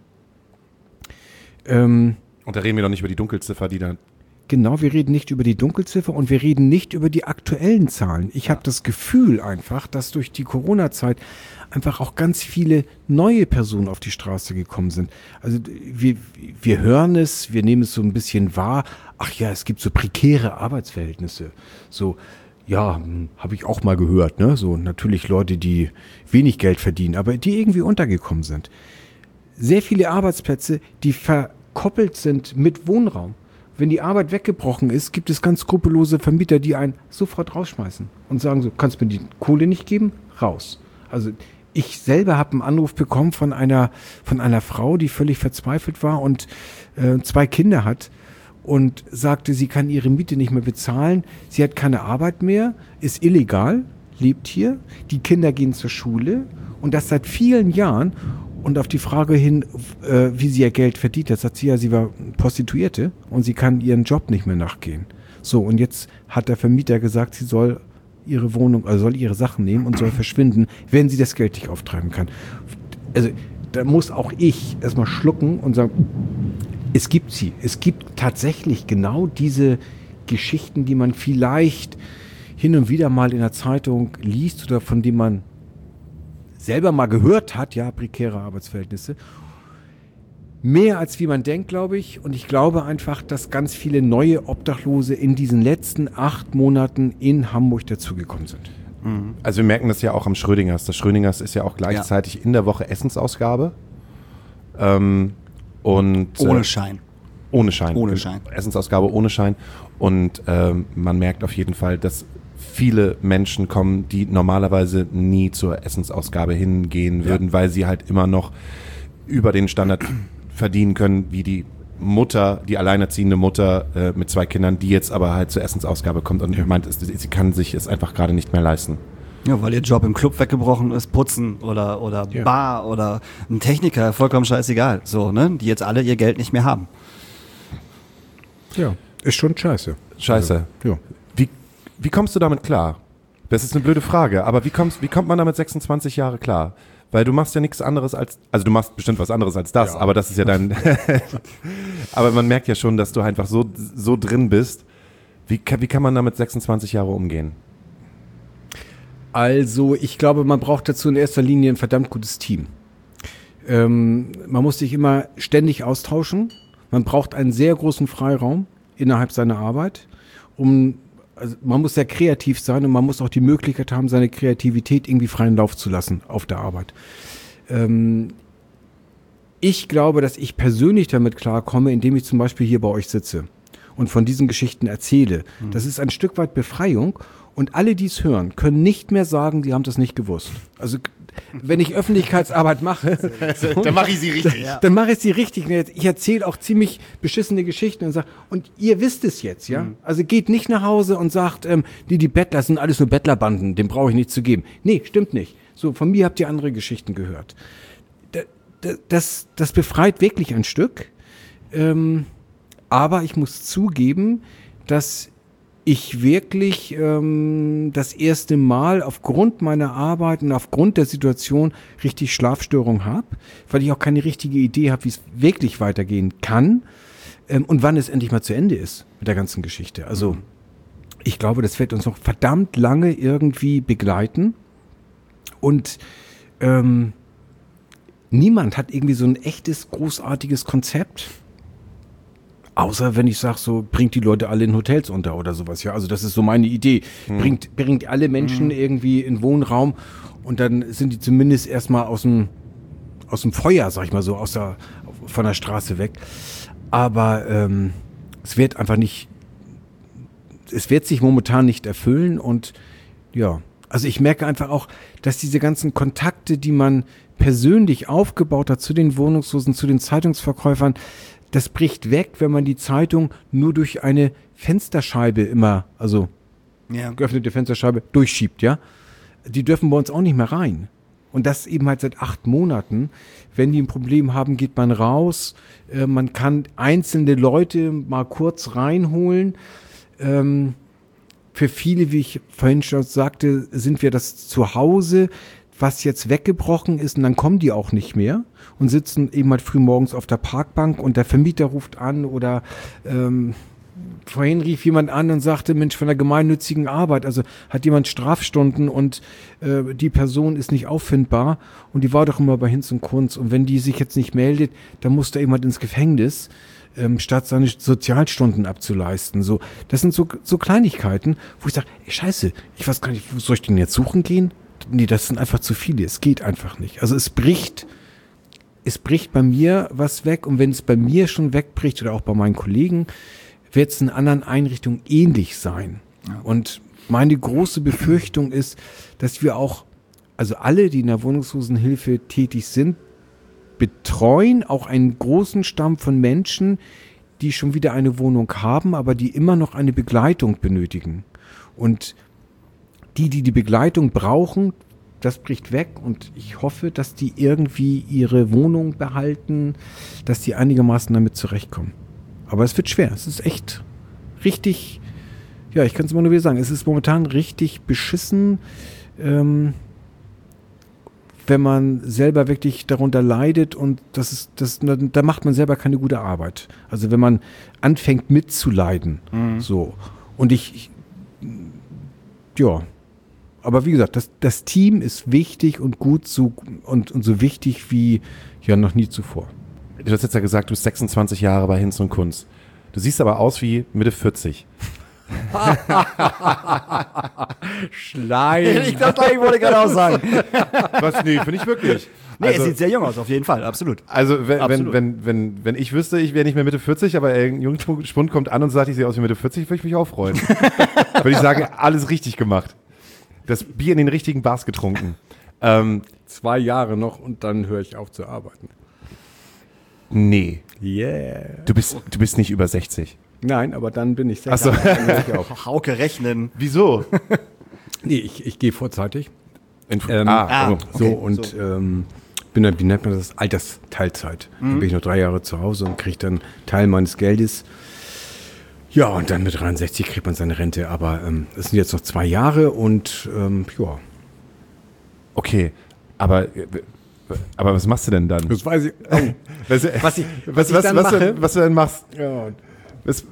Ähm, Und da reden wir doch nicht über die Dunkelziffer, die da. Genau, wir reden nicht über die Dunkelziffer und wir reden nicht über die aktuellen Zahlen. Ich habe das Gefühl einfach, dass durch die Corona-Zeit einfach auch ganz viele neue Personen auf die Straße gekommen sind. Also wir, wir hören es, wir nehmen es so ein bisschen wahr. Ach ja, es gibt so prekäre Arbeitsverhältnisse. So, ja, habe ich auch mal gehört, ne? So natürlich Leute, die wenig Geld verdienen, aber die irgendwie untergekommen sind. Sehr viele Arbeitsplätze, die verkoppelt sind mit Wohnraum. Wenn die Arbeit weggebrochen ist, gibt es ganz skrupellose Vermieter, die einen sofort rausschmeißen und sagen so, kannst du mir die Kohle nicht geben? Raus. Also ich selber habe einen Anruf bekommen von einer, von einer Frau, die völlig verzweifelt war und äh, zwei Kinder hat und sagte, sie kann ihre Miete nicht mehr bezahlen, sie hat keine Arbeit mehr, ist illegal, lebt hier, die Kinder gehen zur Schule und das seit vielen Jahren. Und auf die Frage hin, äh, wie sie ihr Geld verdient hat, sagt sie ja, sie war Prostituierte und sie kann ihren Job nicht mehr nachgehen. So, und jetzt hat der Vermieter gesagt, sie soll ihre Wohnung, also soll ihre Sachen nehmen und soll verschwinden, wenn sie das Geld nicht auftreiben kann. Also da muss auch ich erstmal schlucken und sagen, es gibt sie. Es gibt tatsächlich genau diese Geschichten, die man vielleicht hin und wieder mal in der Zeitung liest oder von dem man selber mal gehört hat, ja, prekäre Arbeitsverhältnisse. Mehr als wie man denkt, glaube ich. Und ich glaube einfach, dass ganz viele neue Obdachlose in diesen letzten acht Monaten in Hamburg dazugekommen sind. Also wir merken das ja auch am Schrödingers. Das Schrödingers ist ja auch gleichzeitig ja. in der Woche Essensausgabe. Ähm, und, ohne äh, Schein. Ohne Schein. Ohne Schein. Essensausgabe ohne Schein. Und ähm, man merkt auf jeden Fall, dass viele Menschen kommen, die normalerweise nie zur Essensausgabe hingehen würden, ja. weil sie halt immer noch über den Standard verdienen können, wie die Mutter, die alleinerziehende Mutter äh, mit zwei Kindern, die jetzt aber halt zur Essensausgabe kommt und ja. meint, es, sie kann sich es einfach gerade nicht mehr leisten. Ja, weil ihr Job im Club weggebrochen ist, Putzen oder, oder ja. Bar oder ein Techniker, vollkommen scheißegal, so, ne, die jetzt alle ihr Geld nicht mehr haben. Ja, ist schon scheiße. Scheiße. Also, ja. Wie, wie kommst du damit klar? Das ist eine blöde Frage, aber wie, kommst, wie kommt man damit sechsundzwanzig Jahre klar? Weil du machst ja nichts anderes als, also du machst bestimmt was anderes als das, ja. aber das ist ja dein, aber man merkt ja schon, dass du einfach so, so drin bist. Wie, wie kann man damit sechsundzwanzig Jahre umgehen? Also ich glaube, man braucht dazu in erster Linie ein verdammt gutes Team. Ähm, man muss sich immer ständig austauschen. Man braucht einen sehr großen Freiraum innerhalb seiner Arbeit, um Also man muss sehr kreativ sein und man muss auch die Möglichkeit haben, seine Kreativität irgendwie freien Lauf zu lassen auf der Arbeit. Ähm, ich glaube, dass ich persönlich damit klarkomme, indem ich zum Beispiel hier bei euch sitze und von diesen Geschichten erzähle. Mhm. Das ist ein Stück weit Befreiung und alle, die es hören, können nicht mehr sagen, sie haben das nicht gewusst. Also wenn ich Öffentlichkeitsarbeit mache, so, dann mache ich sie richtig. Dann, dann mache ich sie richtig. Ich erzähle auch ziemlich beschissene Geschichten und sage, und ihr wisst es jetzt, ja? Mhm. Also geht nicht nach Hause und sagt, ähm, die, die Bettler sind alles nur Bettlerbanden, dem brauche ich nichts zu geben. Nee, stimmt nicht. So, von mir habt ihr andere Geschichten gehört. Das, das, das befreit wirklich ein Stück. Ähm, aber ich muss zugeben, dass ich wirklich ähm, das erste Mal aufgrund meiner Arbeit und aufgrund der Situation richtig Schlafstörungen habe, weil ich auch keine richtige Idee habe, wie es wirklich weitergehen kann ähm, und wann es endlich mal zu Ende ist mit der ganzen Geschichte. Also ich glaube, das wird uns noch verdammt lange irgendwie begleiten und ähm, niemand hat irgendwie so ein echtes, großartiges Konzept. Außer wenn ich sage, so bringt die Leute alle in Hotels unter oder sowas. Ja, also das ist so meine Idee. Hm. Bringt, bringt alle Menschen hm. irgendwie in Wohnraum und dann sind die zumindest erstmal aus dem, aus dem Feuer, sag ich mal so, aus der, von der Straße weg. Aber ähm, es wird einfach nicht, es wird sich momentan nicht erfüllen und ja, also ich merke einfach auch, dass diese ganzen Kontakte, die man persönlich aufgebaut hat zu den Wohnungslosen, zu den Zeitungsverkäufern, das bricht weg, wenn man die Zeitung nur durch eine Fensterscheibe immer, also ja. geöffnete Fensterscheibe, durchschiebt, ja. Die dürfen bei uns auch nicht mehr rein. Und das eben halt seit acht Monaten. Wenn die ein Problem haben, geht man raus. Äh, man kann einzelne Leute mal kurz reinholen. Ähm, für viele, wie ich vorhin schon sagte, sind wir das Zuhause, was jetzt weggebrochen ist, und dann kommen die auch nicht mehr und sitzen eben halt früh morgens auf der Parkbank und der Vermieter ruft an oder ähm, vorhin rief jemand an und sagte, Mensch, von der gemeinnützigen Arbeit, also hat jemand Strafstunden und äh, die Person ist nicht auffindbar und die war doch immer bei Hinz und Kunz und wenn die sich jetzt nicht meldet, dann muss da jemand ins Gefängnis, ähm, statt seine Sozialstunden abzuleisten. So, das sind so, so Kleinigkeiten, wo ich sage, ey, scheiße, ich weiß gar nicht, wo soll ich denn jetzt suchen gehen? Nee, das sind einfach zu viele. Es geht einfach nicht. Also es bricht, es bricht bei mir was weg und wenn es bei mir schon wegbricht oder auch bei meinen Kollegen, wird es in anderen Einrichtungen ähnlich sein. Ja. Und meine große Befürchtung ist, dass wir auch, also alle, die in der Wohnungslosenhilfe tätig sind, betreuen auch einen großen Stamm von Menschen, die schon wieder eine Wohnung haben, aber die immer noch eine Begleitung benötigen. Und die, die die Begleitung brauchen, das bricht weg und ich hoffe, dass die irgendwie ihre Wohnung behalten, dass die einigermaßen damit zurechtkommen. Aber es wird schwer. Es ist echt richtig, ja, ich kann es immer nur wieder sagen, es ist momentan richtig beschissen, ähm, wenn man selber wirklich darunter leidet und das ist, das, da macht man selber keine gute Arbeit. Also wenn man anfängt mitzuleiden, mhm. so. Und ich, ich ja, aber wie gesagt, das, das Team ist wichtig und gut so, und, und so wichtig wie ja noch nie zuvor. Du hast jetzt ja gesagt, du bist sechsundzwanzig Jahre bei Hinz und Kunz. Du siehst aber aus wie Mitte vierzig. Schleim. Ich glaube, ich wollte gerade auch sagen. Was? Nee, finde ich wirklich. Nee, Also- er sieht sehr jung aus, auf jeden Fall, absolut. Also wenn, wenn, Absolut. wenn, wenn, wenn ich wüsste, ich wäre nicht mehr Mitte vierzig, aber ein Jungspund kommt an und sagt, ich sehe aus wie Mitte vierzig, würde ich mich auch freuen. Würde ich sagen, alles richtig gemacht. Das Bier in den richtigen Bars getrunken. Ähm, Zwei Jahre noch und dann höre ich auf zu arbeiten. nee, Yeah. du bist, du bist nicht über sechzig. Nein, aber dann bin ich Ach so. sechzig. Dann höre ich auf. Hauke rechnen. Wieso? Nee, ich, ich gehe vorzeitig. In, Ähm, ah, ah. oh. So Okay, und so. Ähm, bin dann, wie nennt man das? Altersteilzeit. Dann bin ich noch drei Jahre zu Hause und kriege dann Teil meines Geldes. Ja, und dann mit dreiundsechzig kriegt man seine Rente. Aber ähm, es sind jetzt noch zwei Jahre und ähm, ja, Okay, aber, aber was machst du denn dann? das weiß ich. Oh. Was, Was ich- was, was ich was, dann was, mache? du, was du dann machst? Ja, Was,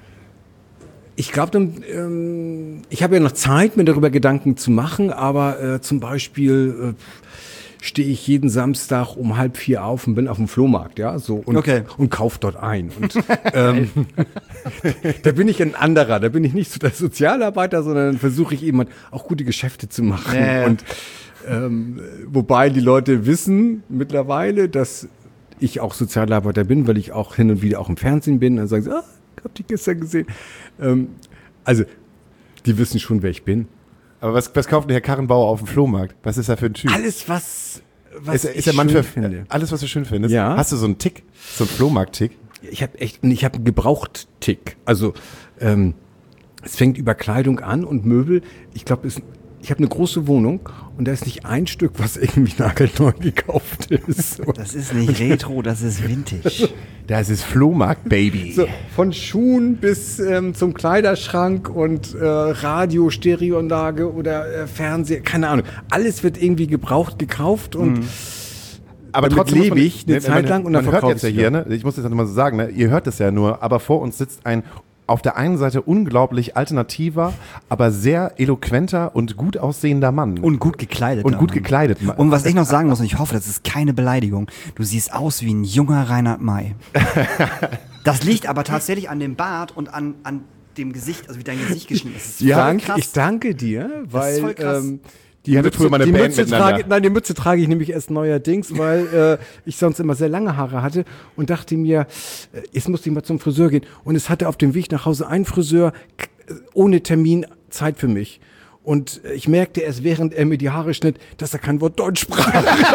ich glaube, dann, ähm, ich habe ja noch Zeit, mir darüber Gedanken zu machen, aber äh, zum Beispiel äh, stehe ich jeden Samstag um halb vier auf und bin auf dem Flohmarkt, ja, so und, Okay. und kauf dort ein. Und ähm, da bin ich ein anderer, da bin ich nicht so der Sozialarbeiter, sondern dann versuche ich eben halt auch gute Geschäfte zu machen. Ja, ja. Und ähm, wobei die Leute wissen mittlerweile, dass ich auch Sozialarbeiter bin, weil ich auch hin und wieder auch im Fernsehen bin. Dann sagen sie, ah, ich hab dich gestern gesehen. Ähm, also, die wissen schon, wer ich bin. aber was, was kauft denn Herr Karrenbauer auf dem Flohmarkt? Was ist er für ein Typ? Alles, was, was ist, er- ich ist der Mann schön für finde. alles, was du schön findest? Ja. Hast du so einen Tick? So einen Flohmarkt-Tick? Ich habe echt, ich habe einen Gebraucht-Tick. Also, ähm, es fängt über Kleidung an und Möbel. Ich glaube, es ich habe eine große Wohnung und da ist nicht ein Stück, was irgendwie nagelneu gekauft ist. Das ist nicht Retro, das ist Vintage. Das ist Flohmarkt-Baby. So, von Schuhen bis ähm, zum Kleiderschrank und äh, Radio, Stereoanlage oder äh, Fernseher, keine Ahnung. Alles wird irgendwie gebraucht, gekauft und Aber damit trotzdem muss lebe man- ich eine ne, Zeit man- lang und dann man hört verkaufe jetzt ja ich hier, ne? Ich muss das nochmal so sagen, ne? Ihr hört das ja nur, aber vor uns sitzt ein auf der einen Seite unglaublich alternativer, aber sehr eloquenter und gut aussehender Mann. Und gut gekleidet. Und gut Mann. gekleidet. Und was ich noch sagen muss, und ich hoffe, das ist keine Beleidigung, du siehst aus wie ein junger Reinhard May. Das liegt aber tatsächlich an dem Bart und an, an dem Gesicht, also wie dein Gesicht geschnitten ist. Das ist voll Dank, krass. ich danke dir, weil voll krass. ähm, Die hatte früher mal eine die Band Mütze miteinander. trage, nein, die Mütze trage ich nämlich erst neuerdings, weil äh, ich sonst immer sehr lange Haare hatte und dachte mir, äh, jetzt musste ich mal zum Friseur gehen. Und es hatte auf dem Weg nach Hause ein Friseur k- ohne Termin Zeit für mich. Und äh, ich merkte erst, während er mir die Haare schnitt, dass er kein Wort Deutsch sprach.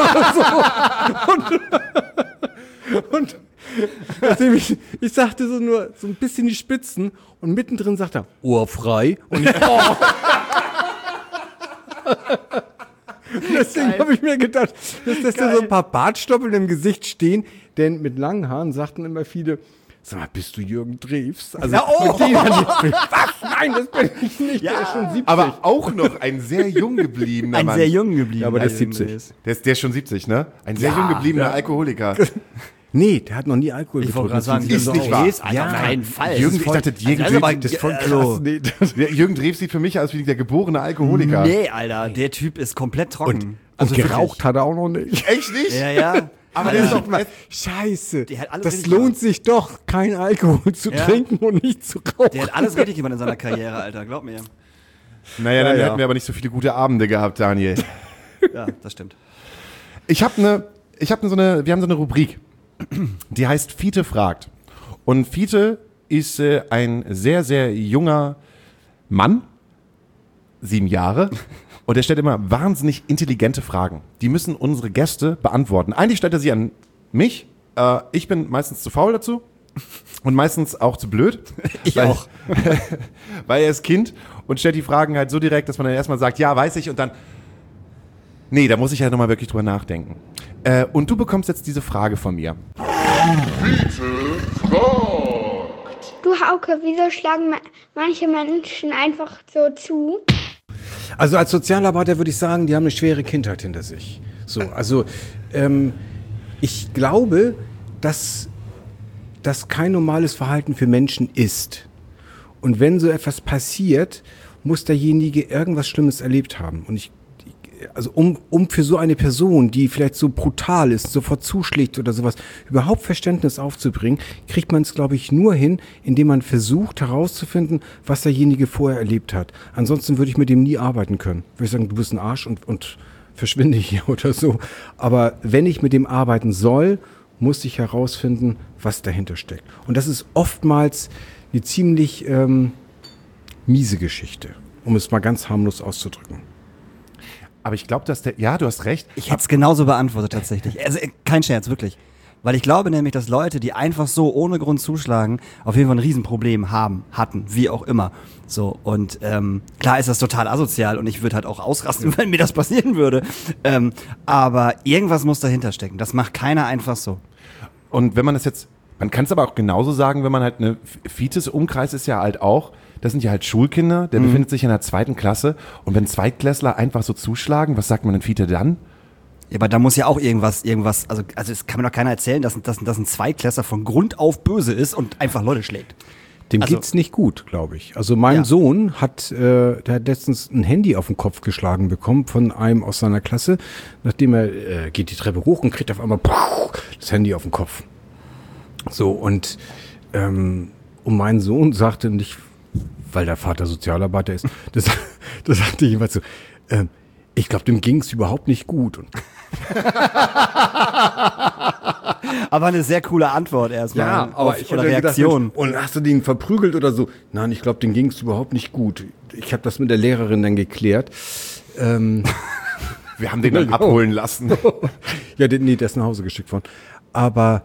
so. Und, und nachdem ich, ich sagte so nur so ein bisschen die Spitzen und mittendrin sagt er, ohrfrei. Und ich, oh. Deswegen habe ich mir gedacht, dass das da so ein paar Bartstoppeln im Gesicht stehen, denn mit langen Haaren sagten immer viele, sag mal, bist du Jürgen Drews? Also, Ja, oh. mit denen hatte ich, was? Nein, das bin ich nicht, der ist schon siebzig. aber auch noch ein sehr jung gebliebener ein Mann. sehr jung geblieben. Ja, aber der ist Also, siebzig. Der ist, der ist schon siebzig, ne? Ein sehr Ja, jung gebliebener ja. Alkoholiker. Nee, der hat noch nie Alkohol Ich wollte getrunken. gerade sagen, Das ist so nicht wahr. Drews, Alter, Ja. auf keinen Fall. Jürgen, Das ich ist voll- dachte, Jürgen, also, aber- Drews- ist voll krass. Hallo. Nee, das, der Jürgen Drews sieht für mich aus wie der geborene Alkoholiker. Nee, Alter, der Typ ist komplett trocken. und wirklich. geraucht hat er auch noch nicht. Echt nicht? Ja, ja. Aber Alter. der ist doch mal. Scheiße, Der hat alles das richtig lohnt gemacht. sich doch, kein Alkohol zu Ja. trinken und nicht zu rauchen. Der hat alles richtig gemacht in seiner Karriere, Alter, glaub mir. Naja, dann Ja, ja. hätten wir aber nicht so viele gute Abende gehabt, Daniel. Ja, das stimmt. Ich habe eine, ich habe so eine, wir haben so eine Rubrik, die heißt Fiete fragt. Und Fiete ist äh, ein sehr, sehr junger Mann, sieben Jahre, und er stellt immer wahnsinnig intelligente Fragen. Die müssen unsere Gäste beantworten. Eigentlich stellt er sie an mich. Äh, ich bin meistens zu faul dazu und meistens auch zu blöd. Ich weil, auch. Weil er ist Kind und stellt die Fragen halt so direkt, dass man dann erstmal sagt, ja, weiß ich, und dann, nee, da muss ich halt nochmal wirklich drüber nachdenken. Äh, und du bekommst jetzt diese Frage von mir. Du Hauke, wieso schlagen ma- manche Menschen einfach so zu? Also als Sozialarbeiter würde ich sagen, die haben eine schwere Kindheit hinter sich. So, also ähm, ich glaube, dass das kein normales Verhalten für Menschen ist. Und wenn so etwas passiert muss derjenige irgendwas Schlimmes erlebt haben. Und ich, also um, um für so eine Person, die vielleicht so brutal ist, sofort zuschlägt oder sowas, überhaupt Verständnis aufzubringen, kriegt man es, glaube ich, nur hin, indem man versucht herauszufinden, was derjenige vorher erlebt hat. Ansonsten würde ich mit dem nie arbeiten können. Würde ich sagen, du bist ein Arsch und, und verschwinde hier oder so. Aber wenn ich mit dem arbeiten soll, muss ich herausfinden, was dahinter steckt. Und das ist oftmals eine ziemlich ähm, miese Geschichte, um es mal ganz harmlos auszudrücken. Aber ich glaube, dass der, ja, du hast recht. Ich hätte es genauso beantwortet tatsächlich. Also kein Scherz, wirklich. Weil ich glaube nämlich, dass Leute, die einfach so ohne Grund zuschlagen, auf jeden Fall ein Riesenproblem haben, hatten, wie auch immer. So, und ähm, klar ist das total asozial und ich würde halt auch ausrasten, wenn mir das passieren würde. Ähm, aber irgendwas muss dahinter stecken. Das macht keiner einfach so. Und wenn man das jetzt, man kann es aber auch genauso sagen, wenn man halt eine, Fites-Umkreis ist ja halt auch, das sind ja halt Schulkinder, der mhm. befindet sich in der zweiten Klasse und wenn Zweitklässler einfach so zuschlagen, was sagt man denn Fiete dann? Ja, aber da muss ja auch irgendwas, irgendwas, also, also es kann mir doch keiner erzählen, dass, dass, dass ein Zweitklässler von Grund auf böse ist und einfach Leute schlägt. Dem also, geht's nicht gut, glaube ich. Also mein ja. Sohn hat, äh, der hat letztens ein Handy auf den Kopf geschlagen bekommen von einem aus seiner Klasse, nachdem er äh, geht die Treppe hoch und kriegt auf einmal puh, das Handy auf den Kopf. So, und ähm, und mein Sohn sagte nicht, weil der Vater Sozialarbeiter ist, das, das sagte ich jeweils so, ähm, ich glaube, dem ging's überhaupt nicht gut. Und aber eine sehr coole Antwort erstmal. Ja, aber auf, ich oder hätte Reaktion. Gedacht, und hast du den verprügelt oder so? Nein, ich glaube, dem ging's überhaupt nicht gut. Ich habe das mit der Lehrerin dann geklärt. Ähm, Wir haben den dann abholen lassen. Ja, den, nee, der ist nach Hause geschickt worden. Aber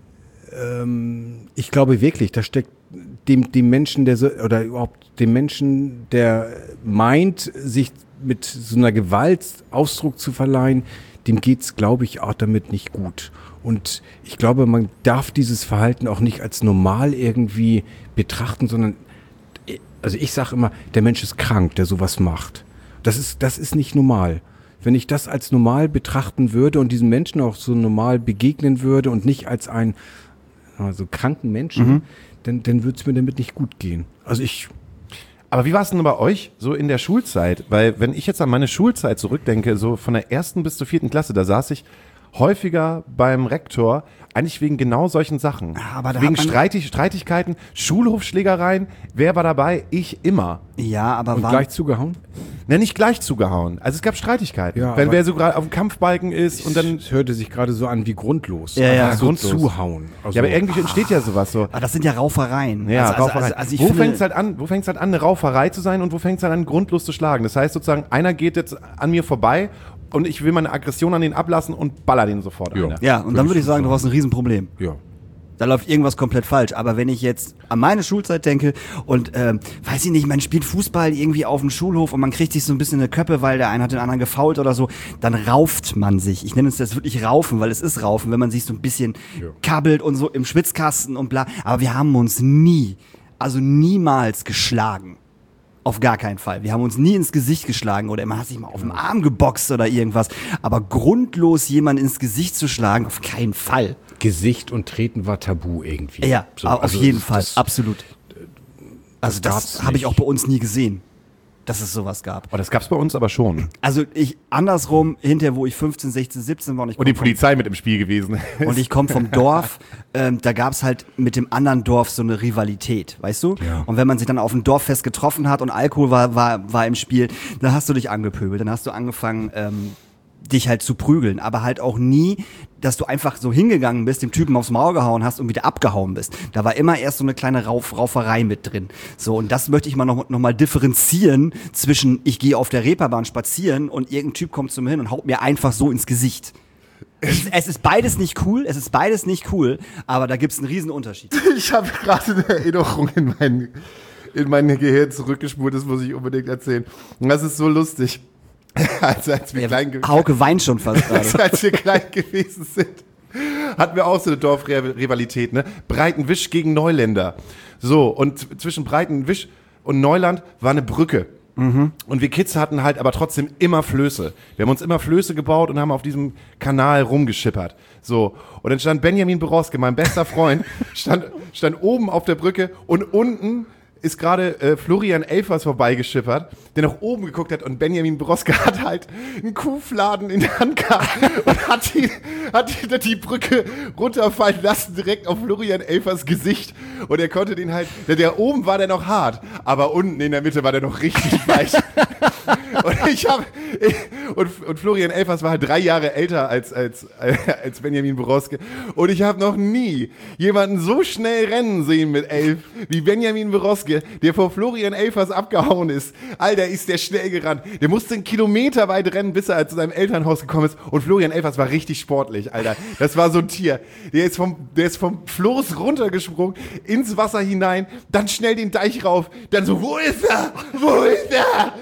ähm, ich glaube wirklich, da steckt dem, dem Menschen, der so, oder überhaupt dem Menschen, der meint, sich mit so einer Gewalt Ausdruck zu verleihen, dem geht's, glaube ich, auch damit nicht gut. Und ich glaube, man darf dieses Verhalten auch nicht als normal irgendwie betrachten, sondern, also ich sage immer, der Mensch ist krank, der sowas macht. Das ist, das ist nicht normal. Wenn ich das als normal betrachten würde und diesen Menschen auch so normal begegnen würde und nicht als einen also kranken Menschen, mhm. dann, dann würde es mir damit nicht gut gehen. Also ich... Aber wie war es denn bei euch so in der Schulzeit? Weil wenn ich jetzt an meine Schulzeit zurückdenke, so von der ersten bis zur vierten Klasse, da saß ich häufiger beim Rektor, eigentlich wegen genau solchen Sachen. Aber da wegen hat man Streitig, Streitigkeiten, Schulhofschlägereien. Wer war dabei? Ich immer. Ja, aber Und war gleich zugehauen? Ne, nicht gleich zugehauen. Also es gab Streitigkeiten. Ja, wenn aber wer so gerade auf dem Kampfbalken ist und dann... Es hörte sich gerade so an wie grundlos. Ja, ja, also so grundlos. zuhauen. Also Ja, aber irgendwie entsteht ja sowas so. aber das sind ja Raufereien. Ja, also, also, Rauferei. also, also ich wo finde, fängt es halt an? Wo fängt es halt an, eine Rauferei zu sein und wo fängt es halt an, grundlos zu schlagen? Das heißt sozusagen, einer geht jetzt an mir vorbei und ich will meine Aggression an den ablassen und baller den sofort Ja. an. Ja, und dann würde ich sagen, du hast ein Riesenproblem. Ja. Da läuft irgendwas komplett falsch. Aber wenn ich jetzt an meine Schulzeit denke und, ähm, weiß ich nicht, man spielt Fußball irgendwie auf dem Schulhof und man kriegt sich so ein bisschen eine Köppe, weil der eine hat den anderen gefoult oder so, dann rauft man sich. Ich nenne es das wirklich Raufen, weil es ist Raufen, wenn man sich so ein bisschen Ja. kabbelt und so im Schwitzkasten und bla. Aber wir haben uns nie, also niemals geschlagen. Auf gar keinen Fall. Wir haben uns nie ins Gesicht geschlagen oder man hat sich mal auf den Arm geboxt oder irgendwas. Aber grundlos jemanden ins Gesicht zu schlagen, auf keinen Fall. Gesicht und Treten war tabu irgendwie. Ja, So, auf also jeden das- Fall, das- absolut. Also das das, gab's habe ich nicht. auch bei uns nie gesehen, dass es sowas gab. Oh, das gab's bei uns aber schon. Also ich andersrum, hinterher, wo ich fünfzehn, sechzehn, siebzehn war und ich Und die komm vom- Polizei mit im Spiel gewesen. Und ich komme vom Dorf, ähm, da gab's halt mit dem anderen Dorf so eine Rivalität, weißt du? Ja. Und wenn man sich dann auf dem Dorffest getroffen hat und Alkohol war, war, war im Spiel, dann hast du dich angepöbelt, dann hast du angefangen, ähm, dich halt zu prügeln, aber halt auch nie, dass du einfach so hingegangen bist, dem Typen aufs Maul gehauen hast und wieder abgehauen bist. Da war immer erst so eine kleine Rauf, Rauferei mit drin. So, und das möchte ich mal noch, noch mal differenzieren zwischen, ich gehe auf der Reeperbahn spazieren und irgendein Typ kommt zu mir hin und haut mir einfach so ins Gesicht. Es, es ist beides nicht cool, es ist beides nicht cool, aber da gibt's einen riesen Unterschied. Ich habe gerade eine Erinnerung in mein, in mein Gehirn zurückgespult, das muss ich unbedingt erzählen. Und das ist so lustig. Also als wir, klein, ge- Hauke weint schon fast gerade. also als wir klein gewesen sind, hatten wir auch so eine Dorfrivalität, ne? Breitenwisch gegen Neuländer. So, und zwischen Breitenwisch und Neuland war eine Brücke. Mhm. Und wir Kids hatten halt aber trotzdem immer Flöße. Wir haben uns immer Flöße gebaut und haben auf diesem Kanal rumgeschippert. So. Und dann stand Benjamin Borowski, mein bester Freund, stand, stand oben auf der Brücke und unten ist gerade äh, Florian Elfers vorbeigeschippert, der nach oben geguckt hat und Benjamin Broske hat halt einen Kuhfladen in der Hand gehabt und hat die, hat die, die Brücke runterfallen lassen, direkt auf Florian Elfers Gesicht. Und er konnte den halt, der, der oben war der noch hart, aber unten in der Mitte war der noch richtig weich. Und ich habe und, und Florian Elfers war halt drei Jahre älter als, als, als Benjamin Broske. Und ich habe noch nie jemanden so schnell rennen sehen mit elf wie Benjamin Broske, der vor Florian Elfers abgehauen ist. Alter, ist der schnell gerannt. Der musste einen Kilometer weit rennen, bis er zu seinem Elternhaus gekommen ist. Und Florian Elfers war richtig sportlich, Alter. Das war so ein Tier. Der ist vom, der ist vom Floß runtergesprungen, ins Wasser hinein, dann schnell den Deich rauf, dann so, wo ist er? Wo ist er?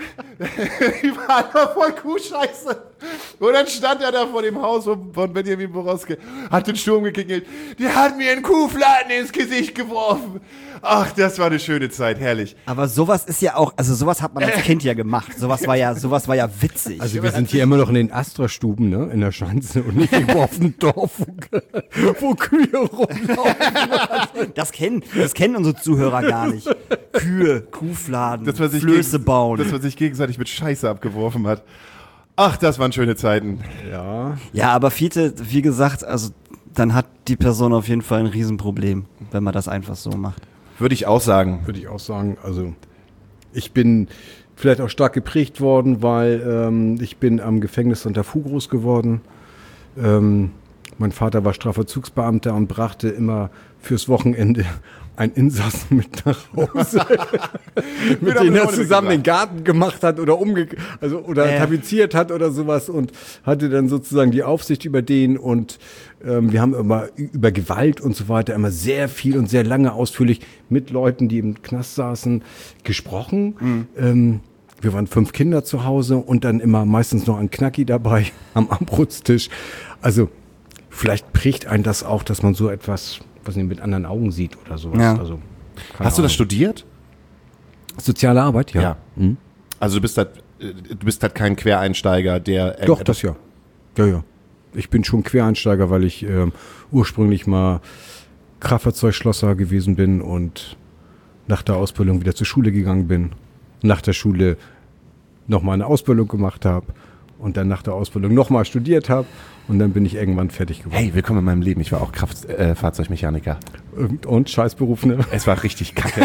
Die war einfach voll Kuhscheiße. Und dann stand er da vor dem Haus von, von Benjamin Broske, hat den Sturm geklingelt. Der hat mir einen Kuhfladen ins Gesicht geworfen. Ach, das war eine schöne Zeit, herrlich. Aber sowas ist ja auch, also sowas hat man als Kind ja gemacht. Sowas war ja, sowas war ja witzig. Also wir sind hier immer noch in den Astra-Stuben, ne, in der Schanze und nicht irgendwo auf dem Dorf, wo, wo Kühe rumlaufen. Das kennen, das kennen unsere Zuhörer gar nicht. Kühe, Kuhfladen, dass man sich Flöße geg- bauen. Dass man sich gegenseitig mit Scheiße abgeworfen hat. Ach, das waren schöne Zeiten. Ja. Ja, aber Fiete, wie gesagt, also dann hat die Person auf jeden Fall ein Riesenproblem, wenn man das einfach so macht. Würde ich auch sagen. Würde ich auch sagen. Also ich bin vielleicht auch stark geprägt worden, weil ähm, ich bin am Gefängnis Santa Fu groß geworden. Ähm, mein Vater war Strafvollzugsbeamter und brachte immer fürs Wochenende einen Insassen mit nach Hause, mit dem er zusammen den Garten gemacht hat oder umge also oder äh. tapeziert hat oder sowas und hatte dann sozusagen die Aufsicht über den und ähm, wir haben immer über Gewalt und so weiter immer sehr viel und sehr lange ausführlich mit Leuten, die im Knast saßen, gesprochen. Mhm. Ähm, wir waren fünf Kinder zu Hause und dann immer meistens noch ein Knacki dabei am Abendbrotstisch. Also vielleicht prägt einen das auch, dass man so etwas, was man mit anderen Augen sieht oder sowas. Ja. Also, Hast du das studiert? Soziale Arbeit, ja. Ja. Mhm. Also du bist halt, du bist halt kein Quereinsteiger, der... Doch, das ja. Ja, ja. Ich bin schon Quereinsteiger, weil ich ähm, ursprünglich mal Kraftfahrzeugschlosser gewesen bin und nach der Ausbildung wieder zur Schule gegangen bin. Nach der Schule nochmal eine Ausbildung gemacht habe und dann nach der Ausbildung nochmal studiert habe und dann bin ich irgendwann fertig geworden. Hey, willkommen in meinem Leben. Ich war auch Kraftfahrzeugmechaniker. Und, und Scheißberuf, ne? Es war richtig kacke.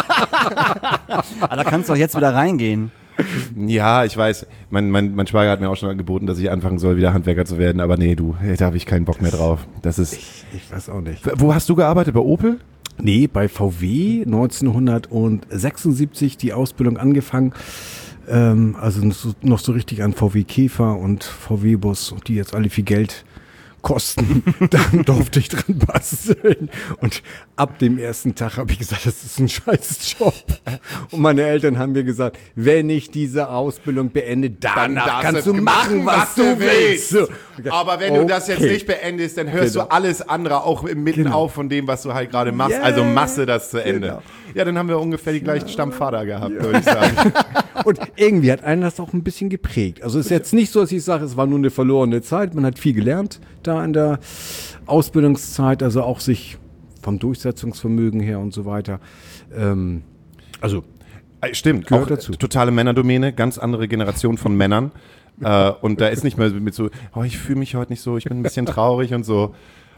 Aber da kannst du doch jetzt wieder reingehen. Ja, ich weiß. Mein, mein, mein Schwager hat mir auch schon angeboten, dass ich anfangen soll, wieder Handwerker zu werden. Aber nee, du, da habe ich keinen Bock mehr drauf. Das ist. Ich, ich weiß auch nicht. Wo hast du gearbeitet? Bei Opel? Nee, bei V W neunzehnhundertsechsundsiebzig die Ausbildung angefangen. Ähm, also noch so richtig an V W Käfer und V W Bus, die jetzt alle viel Geld kosten. Dann durfte ich dran basteln. Und ab dem ersten Tag habe ich gesagt, das ist ein scheiß Job. Und meine Eltern haben mir gesagt, wenn ich diese Ausbildung beende, dann kannst du machen, was du willst. So. Aber wenn okay. du das jetzt nicht beendest, dann hörst Genau. du alles andere auch mitten Genau. auf von dem, was du halt gerade machst. Yeah. Also masse das zu Ende. Genau. Ja, dann haben wir ungefähr die gleichen Stammvater gehabt, würde ich sagen. Und irgendwie hat einen das auch ein bisschen geprägt. Also es ist jetzt nicht so, dass ich sage, es war nur eine verlorene Zeit. Man hat viel gelernt da in der Ausbildungszeit, also auch sich vom Durchsetzungsvermögen her und so weiter. Ähm, also Stimmt, Gehört auch dazu. totale Männerdomäne, ganz andere Generation von Männern. äh, und da ist nicht mehr mit so, oh, ich fühle mich heute nicht so, ich bin ein bisschen traurig und so.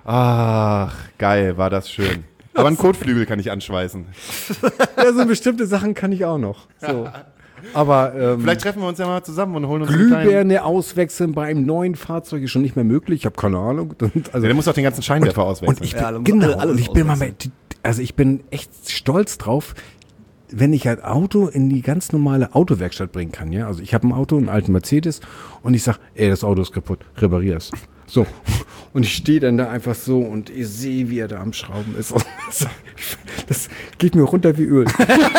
Ach, geil, war das schön. Aber einen Kotflügel kann ich anschweißen. ja, so bestimmte Sachen kann ich auch noch. So. Aber ähm, Vielleicht treffen wir uns ja mal zusammen und holen uns einen kleinen... Glühbirne auswechseln bei einem neuen Fahrzeug ist schon nicht mehr möglich. Ich habe keine Ahnung. Und, also, Ja, der muss doch den ganzen Scheinwerfer auswechseln. und ich bin, Ja, dann muss genau, alles und ich bin mal auswechseln. mit, also ich bin echt stolz drauf, wenn ich ein Auto in die ganz normale Autowerkstatt bringen kann. Ja, also ich habe ein Auto, einen alten Mercedes, und ich sag, ey, das Auto ist kaputt, reparier es. So. Und ich stehe dann da einfach so und ich sehe, wie er da am Schrauben ist. Und das geht mir runter wie Öl.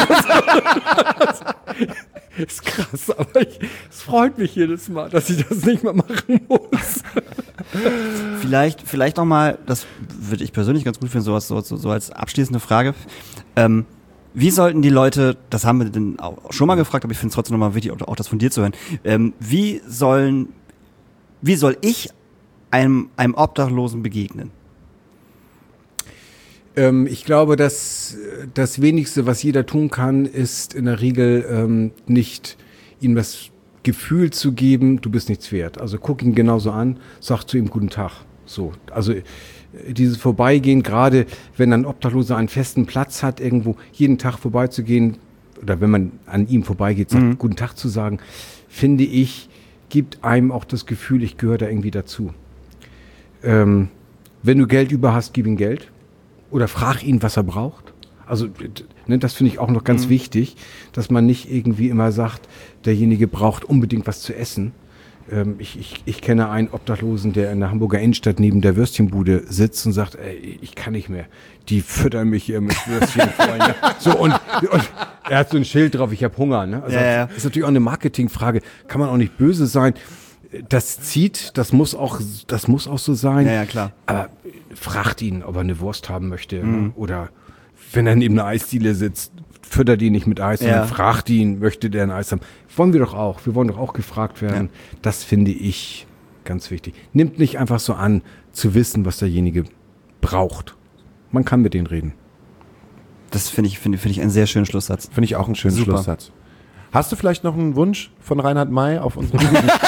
Ist krass, aber ich, es freut mich jedes Mal, dass ich das nicht mehr machen muss. Vielleicht, vielleicht noch mal, das würde ich persönlich ganz gut finden, sowas, so, so, so als abschließende Frage. Ähm, wie sollten die Leute, das haben wir denn auch schon mal gefragt, aber ich finde es trotzdem nochmal wichtig, auch, auch das von dir zu hören. Ähm, wie sollen, wie soll ich einem, einem Obdachlosen begegnen? Ähm, ich glaube, dass das Wenigste, was jeder tun kann, ist in der Regel ähm, nicht ihm das Gefühl zu geben, du bist nichts wert. Also guck ihn genauso an, sag zu ihm guten Tag. So, also dieses Vorbeigehen, gerade wenn ein Obdachloser einen festen Platz hat, irgendwo jeden Tag vorbeizugehen oder wenn man an ihm vorbeigeht, sagt, mhm. guten Tag zu sagen, finde ich, gibt einem auch das Gefühl, ich gehöre da irgendwie dazu. Ähm, wenn du Geld über hast, gib ihm Geld oder frag ihn, was er braucht. Also ne, das finde ich auch noch ganz mhm. wichtig, dass man nicht irgendwie immer sagt, derjenige braucht unbedingt was zu essen. Ähm, ich, ich, ich kenne einen Obdachlosen, der in der Hamburger Innenstadt neben der Würstchenbude sitzt und sagt, ey, ich kann nicht mehr. Die füttern mich hier mit Würstchen. So, und, und er hat so ein Schild drauf, ich habe Hunger. Ne? Also ja, ja. Das ist natürlich auch eine Marketingfrage. Kann man auch nicht böse sein. Das zieht, das muss auch, das muss auch so sein. Ja, ja, klar. Aber fragt ihn, ob er eine Wurst haben möchte. Mhm. Ne? Oder wenn er neben einer Eisdiele sitzt, füttert ihn nicht mit Eis, sondern ja. fragt ihn, möchte der ein Eis haben. Wollen wir doch auch. Wir wollen doch auch gefragt werden. Ja. Das finde ich ganz wichtig. Nimmt nicht einfach so an, zu wissen, was derjenige braucht. Man kann mit denen reden. Das finde ich, finde, finde ich einen sehr schönen Schlusssatz. Finde ich auch einen schönen Super. Schlusssatz. Hast du vielleicht noch einen Wunsch von Reinhard May auf unserer,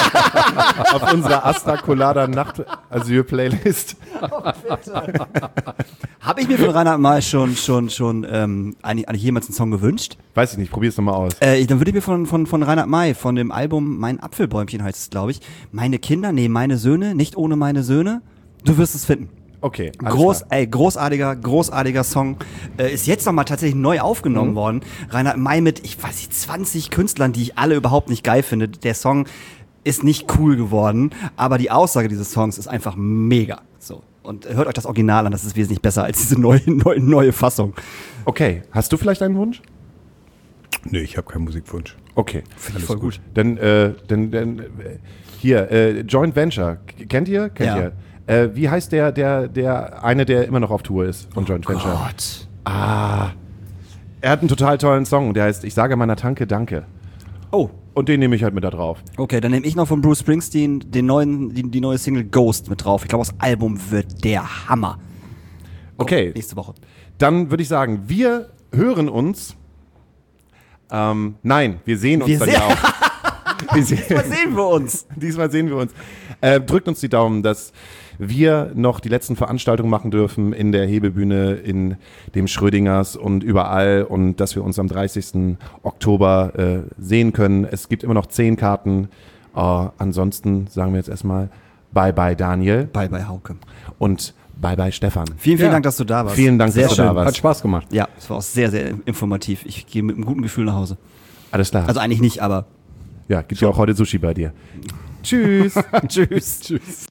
auf unserer Asta Colada Nacht-Asyl-Playlist? Oh, bitte. Habe ich mir von Reinhard May schon, schon, schon ähm, eigentlich, eigentlich jemals einen Song gewünscht? Weiß ich nicht, probier's nochmal aus. Äh, dann würde ich mir von, von, von Reinhard May, von dem Album Mein Apfelbäumchen heißt es, glaube ich, meine Kinder, nee, meine Söhne, nicht ohne meine Söhne, du wirst es finden. Okay, Groß, ey, großartiger, großartiger Song. Äh, ist jetzt nochmal tatsächlich neu aufgenommen mhm. worden. Reinhard May mit, ich weiß nicht, zwanzig Künstlern, die ich alle überhaupt nicht geil finde. Der Song ist nicht cool geworden, aber die Aussage dieses Songs ist einfach mega. So. Und hört euch das Original an, das ist wesentlich besser als diese neue, neue, neue Fassung. Okay, hast du vielleicht einen Wunsch? Nee, ich habe keinen Musikwunsch. Okay, finde ich voll gut. gut. Dann, äh, dann, dann äh, hier, äh, Joint Venture, kennt ihr? Kennt ja. ihr? Äh, wie heißt der, der, der eine, der immer noch auf Tour ist von Joint oh Venture? Gott. Ah. Er hat einen total tollen Song, der heißt Ich sage meiner Tanke Danke. Oh. Und den nehme ich halt mit da drauf. Okay, dann nehme ich noch von Bruce Springsteen den neuen, die, die neue Single Ghost mit drauf. Ich glaube, das Album wird der Hammer. Oh, okay. Nächste Woche. Dann würde ich sagen, wir hören uns. Ähm, nein, wir sehen uns wir dann se- ja auch. Diesmal sehen wir uns. Diesmal sehen wir uns. Äh, drückt uns die Daumen, dass wir noch die letzten Veranstaltungen machen dürfen in der Hebebühne, in dem Schrödingers und überall und dass wir uns am dreißigsten Oktober äh, sehen können. Es gibt immer noch zehn Karten. Äh, ansonsten sagen wir jetzt erstmal Bye bye Daniel. Bye bye Hauke. Und Bye bye Stefan. Vielen, vielen ja. Dank, dass du da warst. Vielen Dank, sehr dass schön. du da warst. Hat Spaß gemacht. Ja, es war auch sehr, sehr informativ. Ich gehe mit einem guten Gefühl nach Hause. Alles klar. Also eigentlich nicht, aber ja, gibt ja auch heute Sushi bei dir. Tschüss. Tschüss. Tschüss.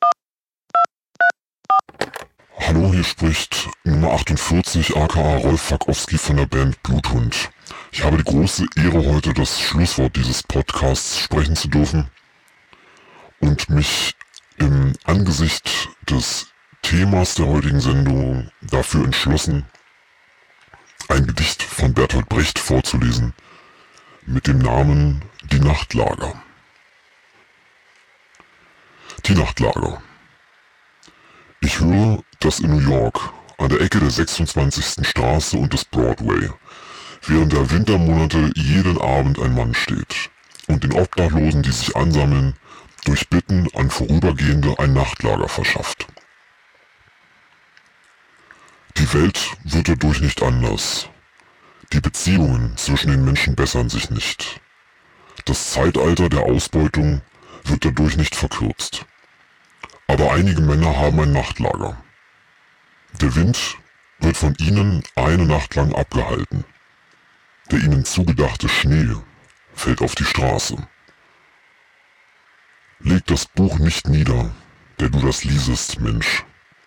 Hallo, hier spricht Nummer achtundvierzig, aka Rolf Fakowski von der Band Bluthund. Ich habe die große Ehre, heute das Schlusswort dieses Podcasts sprechen zu dürfen und mich im Angesicht des Themas der heutigen Sendung dafür entschlossen, ein Gedicht von Bertolt Brecht vorzulesen mit dem Namen Die Nachtlager. Die Nachtlager. Ich höre, dass in New York an der Ecke der sechsundzwanzigsten Straße und des Broadway während der Wintermonate jeden Abend ein Mann steht und den Obdachlosen, die sich ansammeln, durch Bitten an Vorübergehende ein Nachtlager verschafft. Die Welt wird dadurch nicht anders. Die Beziehungen zwischen den Menschen bessern sich nicht. Das Zeitalter der Ausbeutung wird dadurch nicht verkürzt. Aber einige Männer haben ein Nachtlager. Der Wind wird von ihnen eine Nacht lang abgehalten. Der ihnen zugedachte Schnee fällt auf die Straße. Leg das Buch nicht nieder, der du das liesest, Mensch.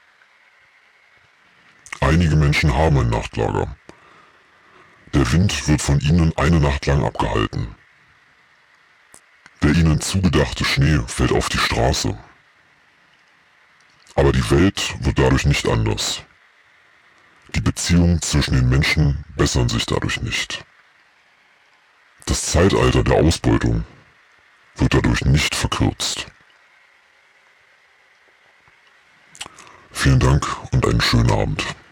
Einige Menschen haben ein Nachtlager. Der Wind wird von ihnen eine Nacht lang abgehalten. Der ihnen zugedachte Schnee fällt auf die Straße. Aber die Welt wird dadurch nicht anders. Die Beziehungen zwischen den Menschen bessern sich dadurch nicht. Das Zeitalter der Ausbeutung wird dadurch nicht verkürzt. Vielen Dank und einen schönen Abend.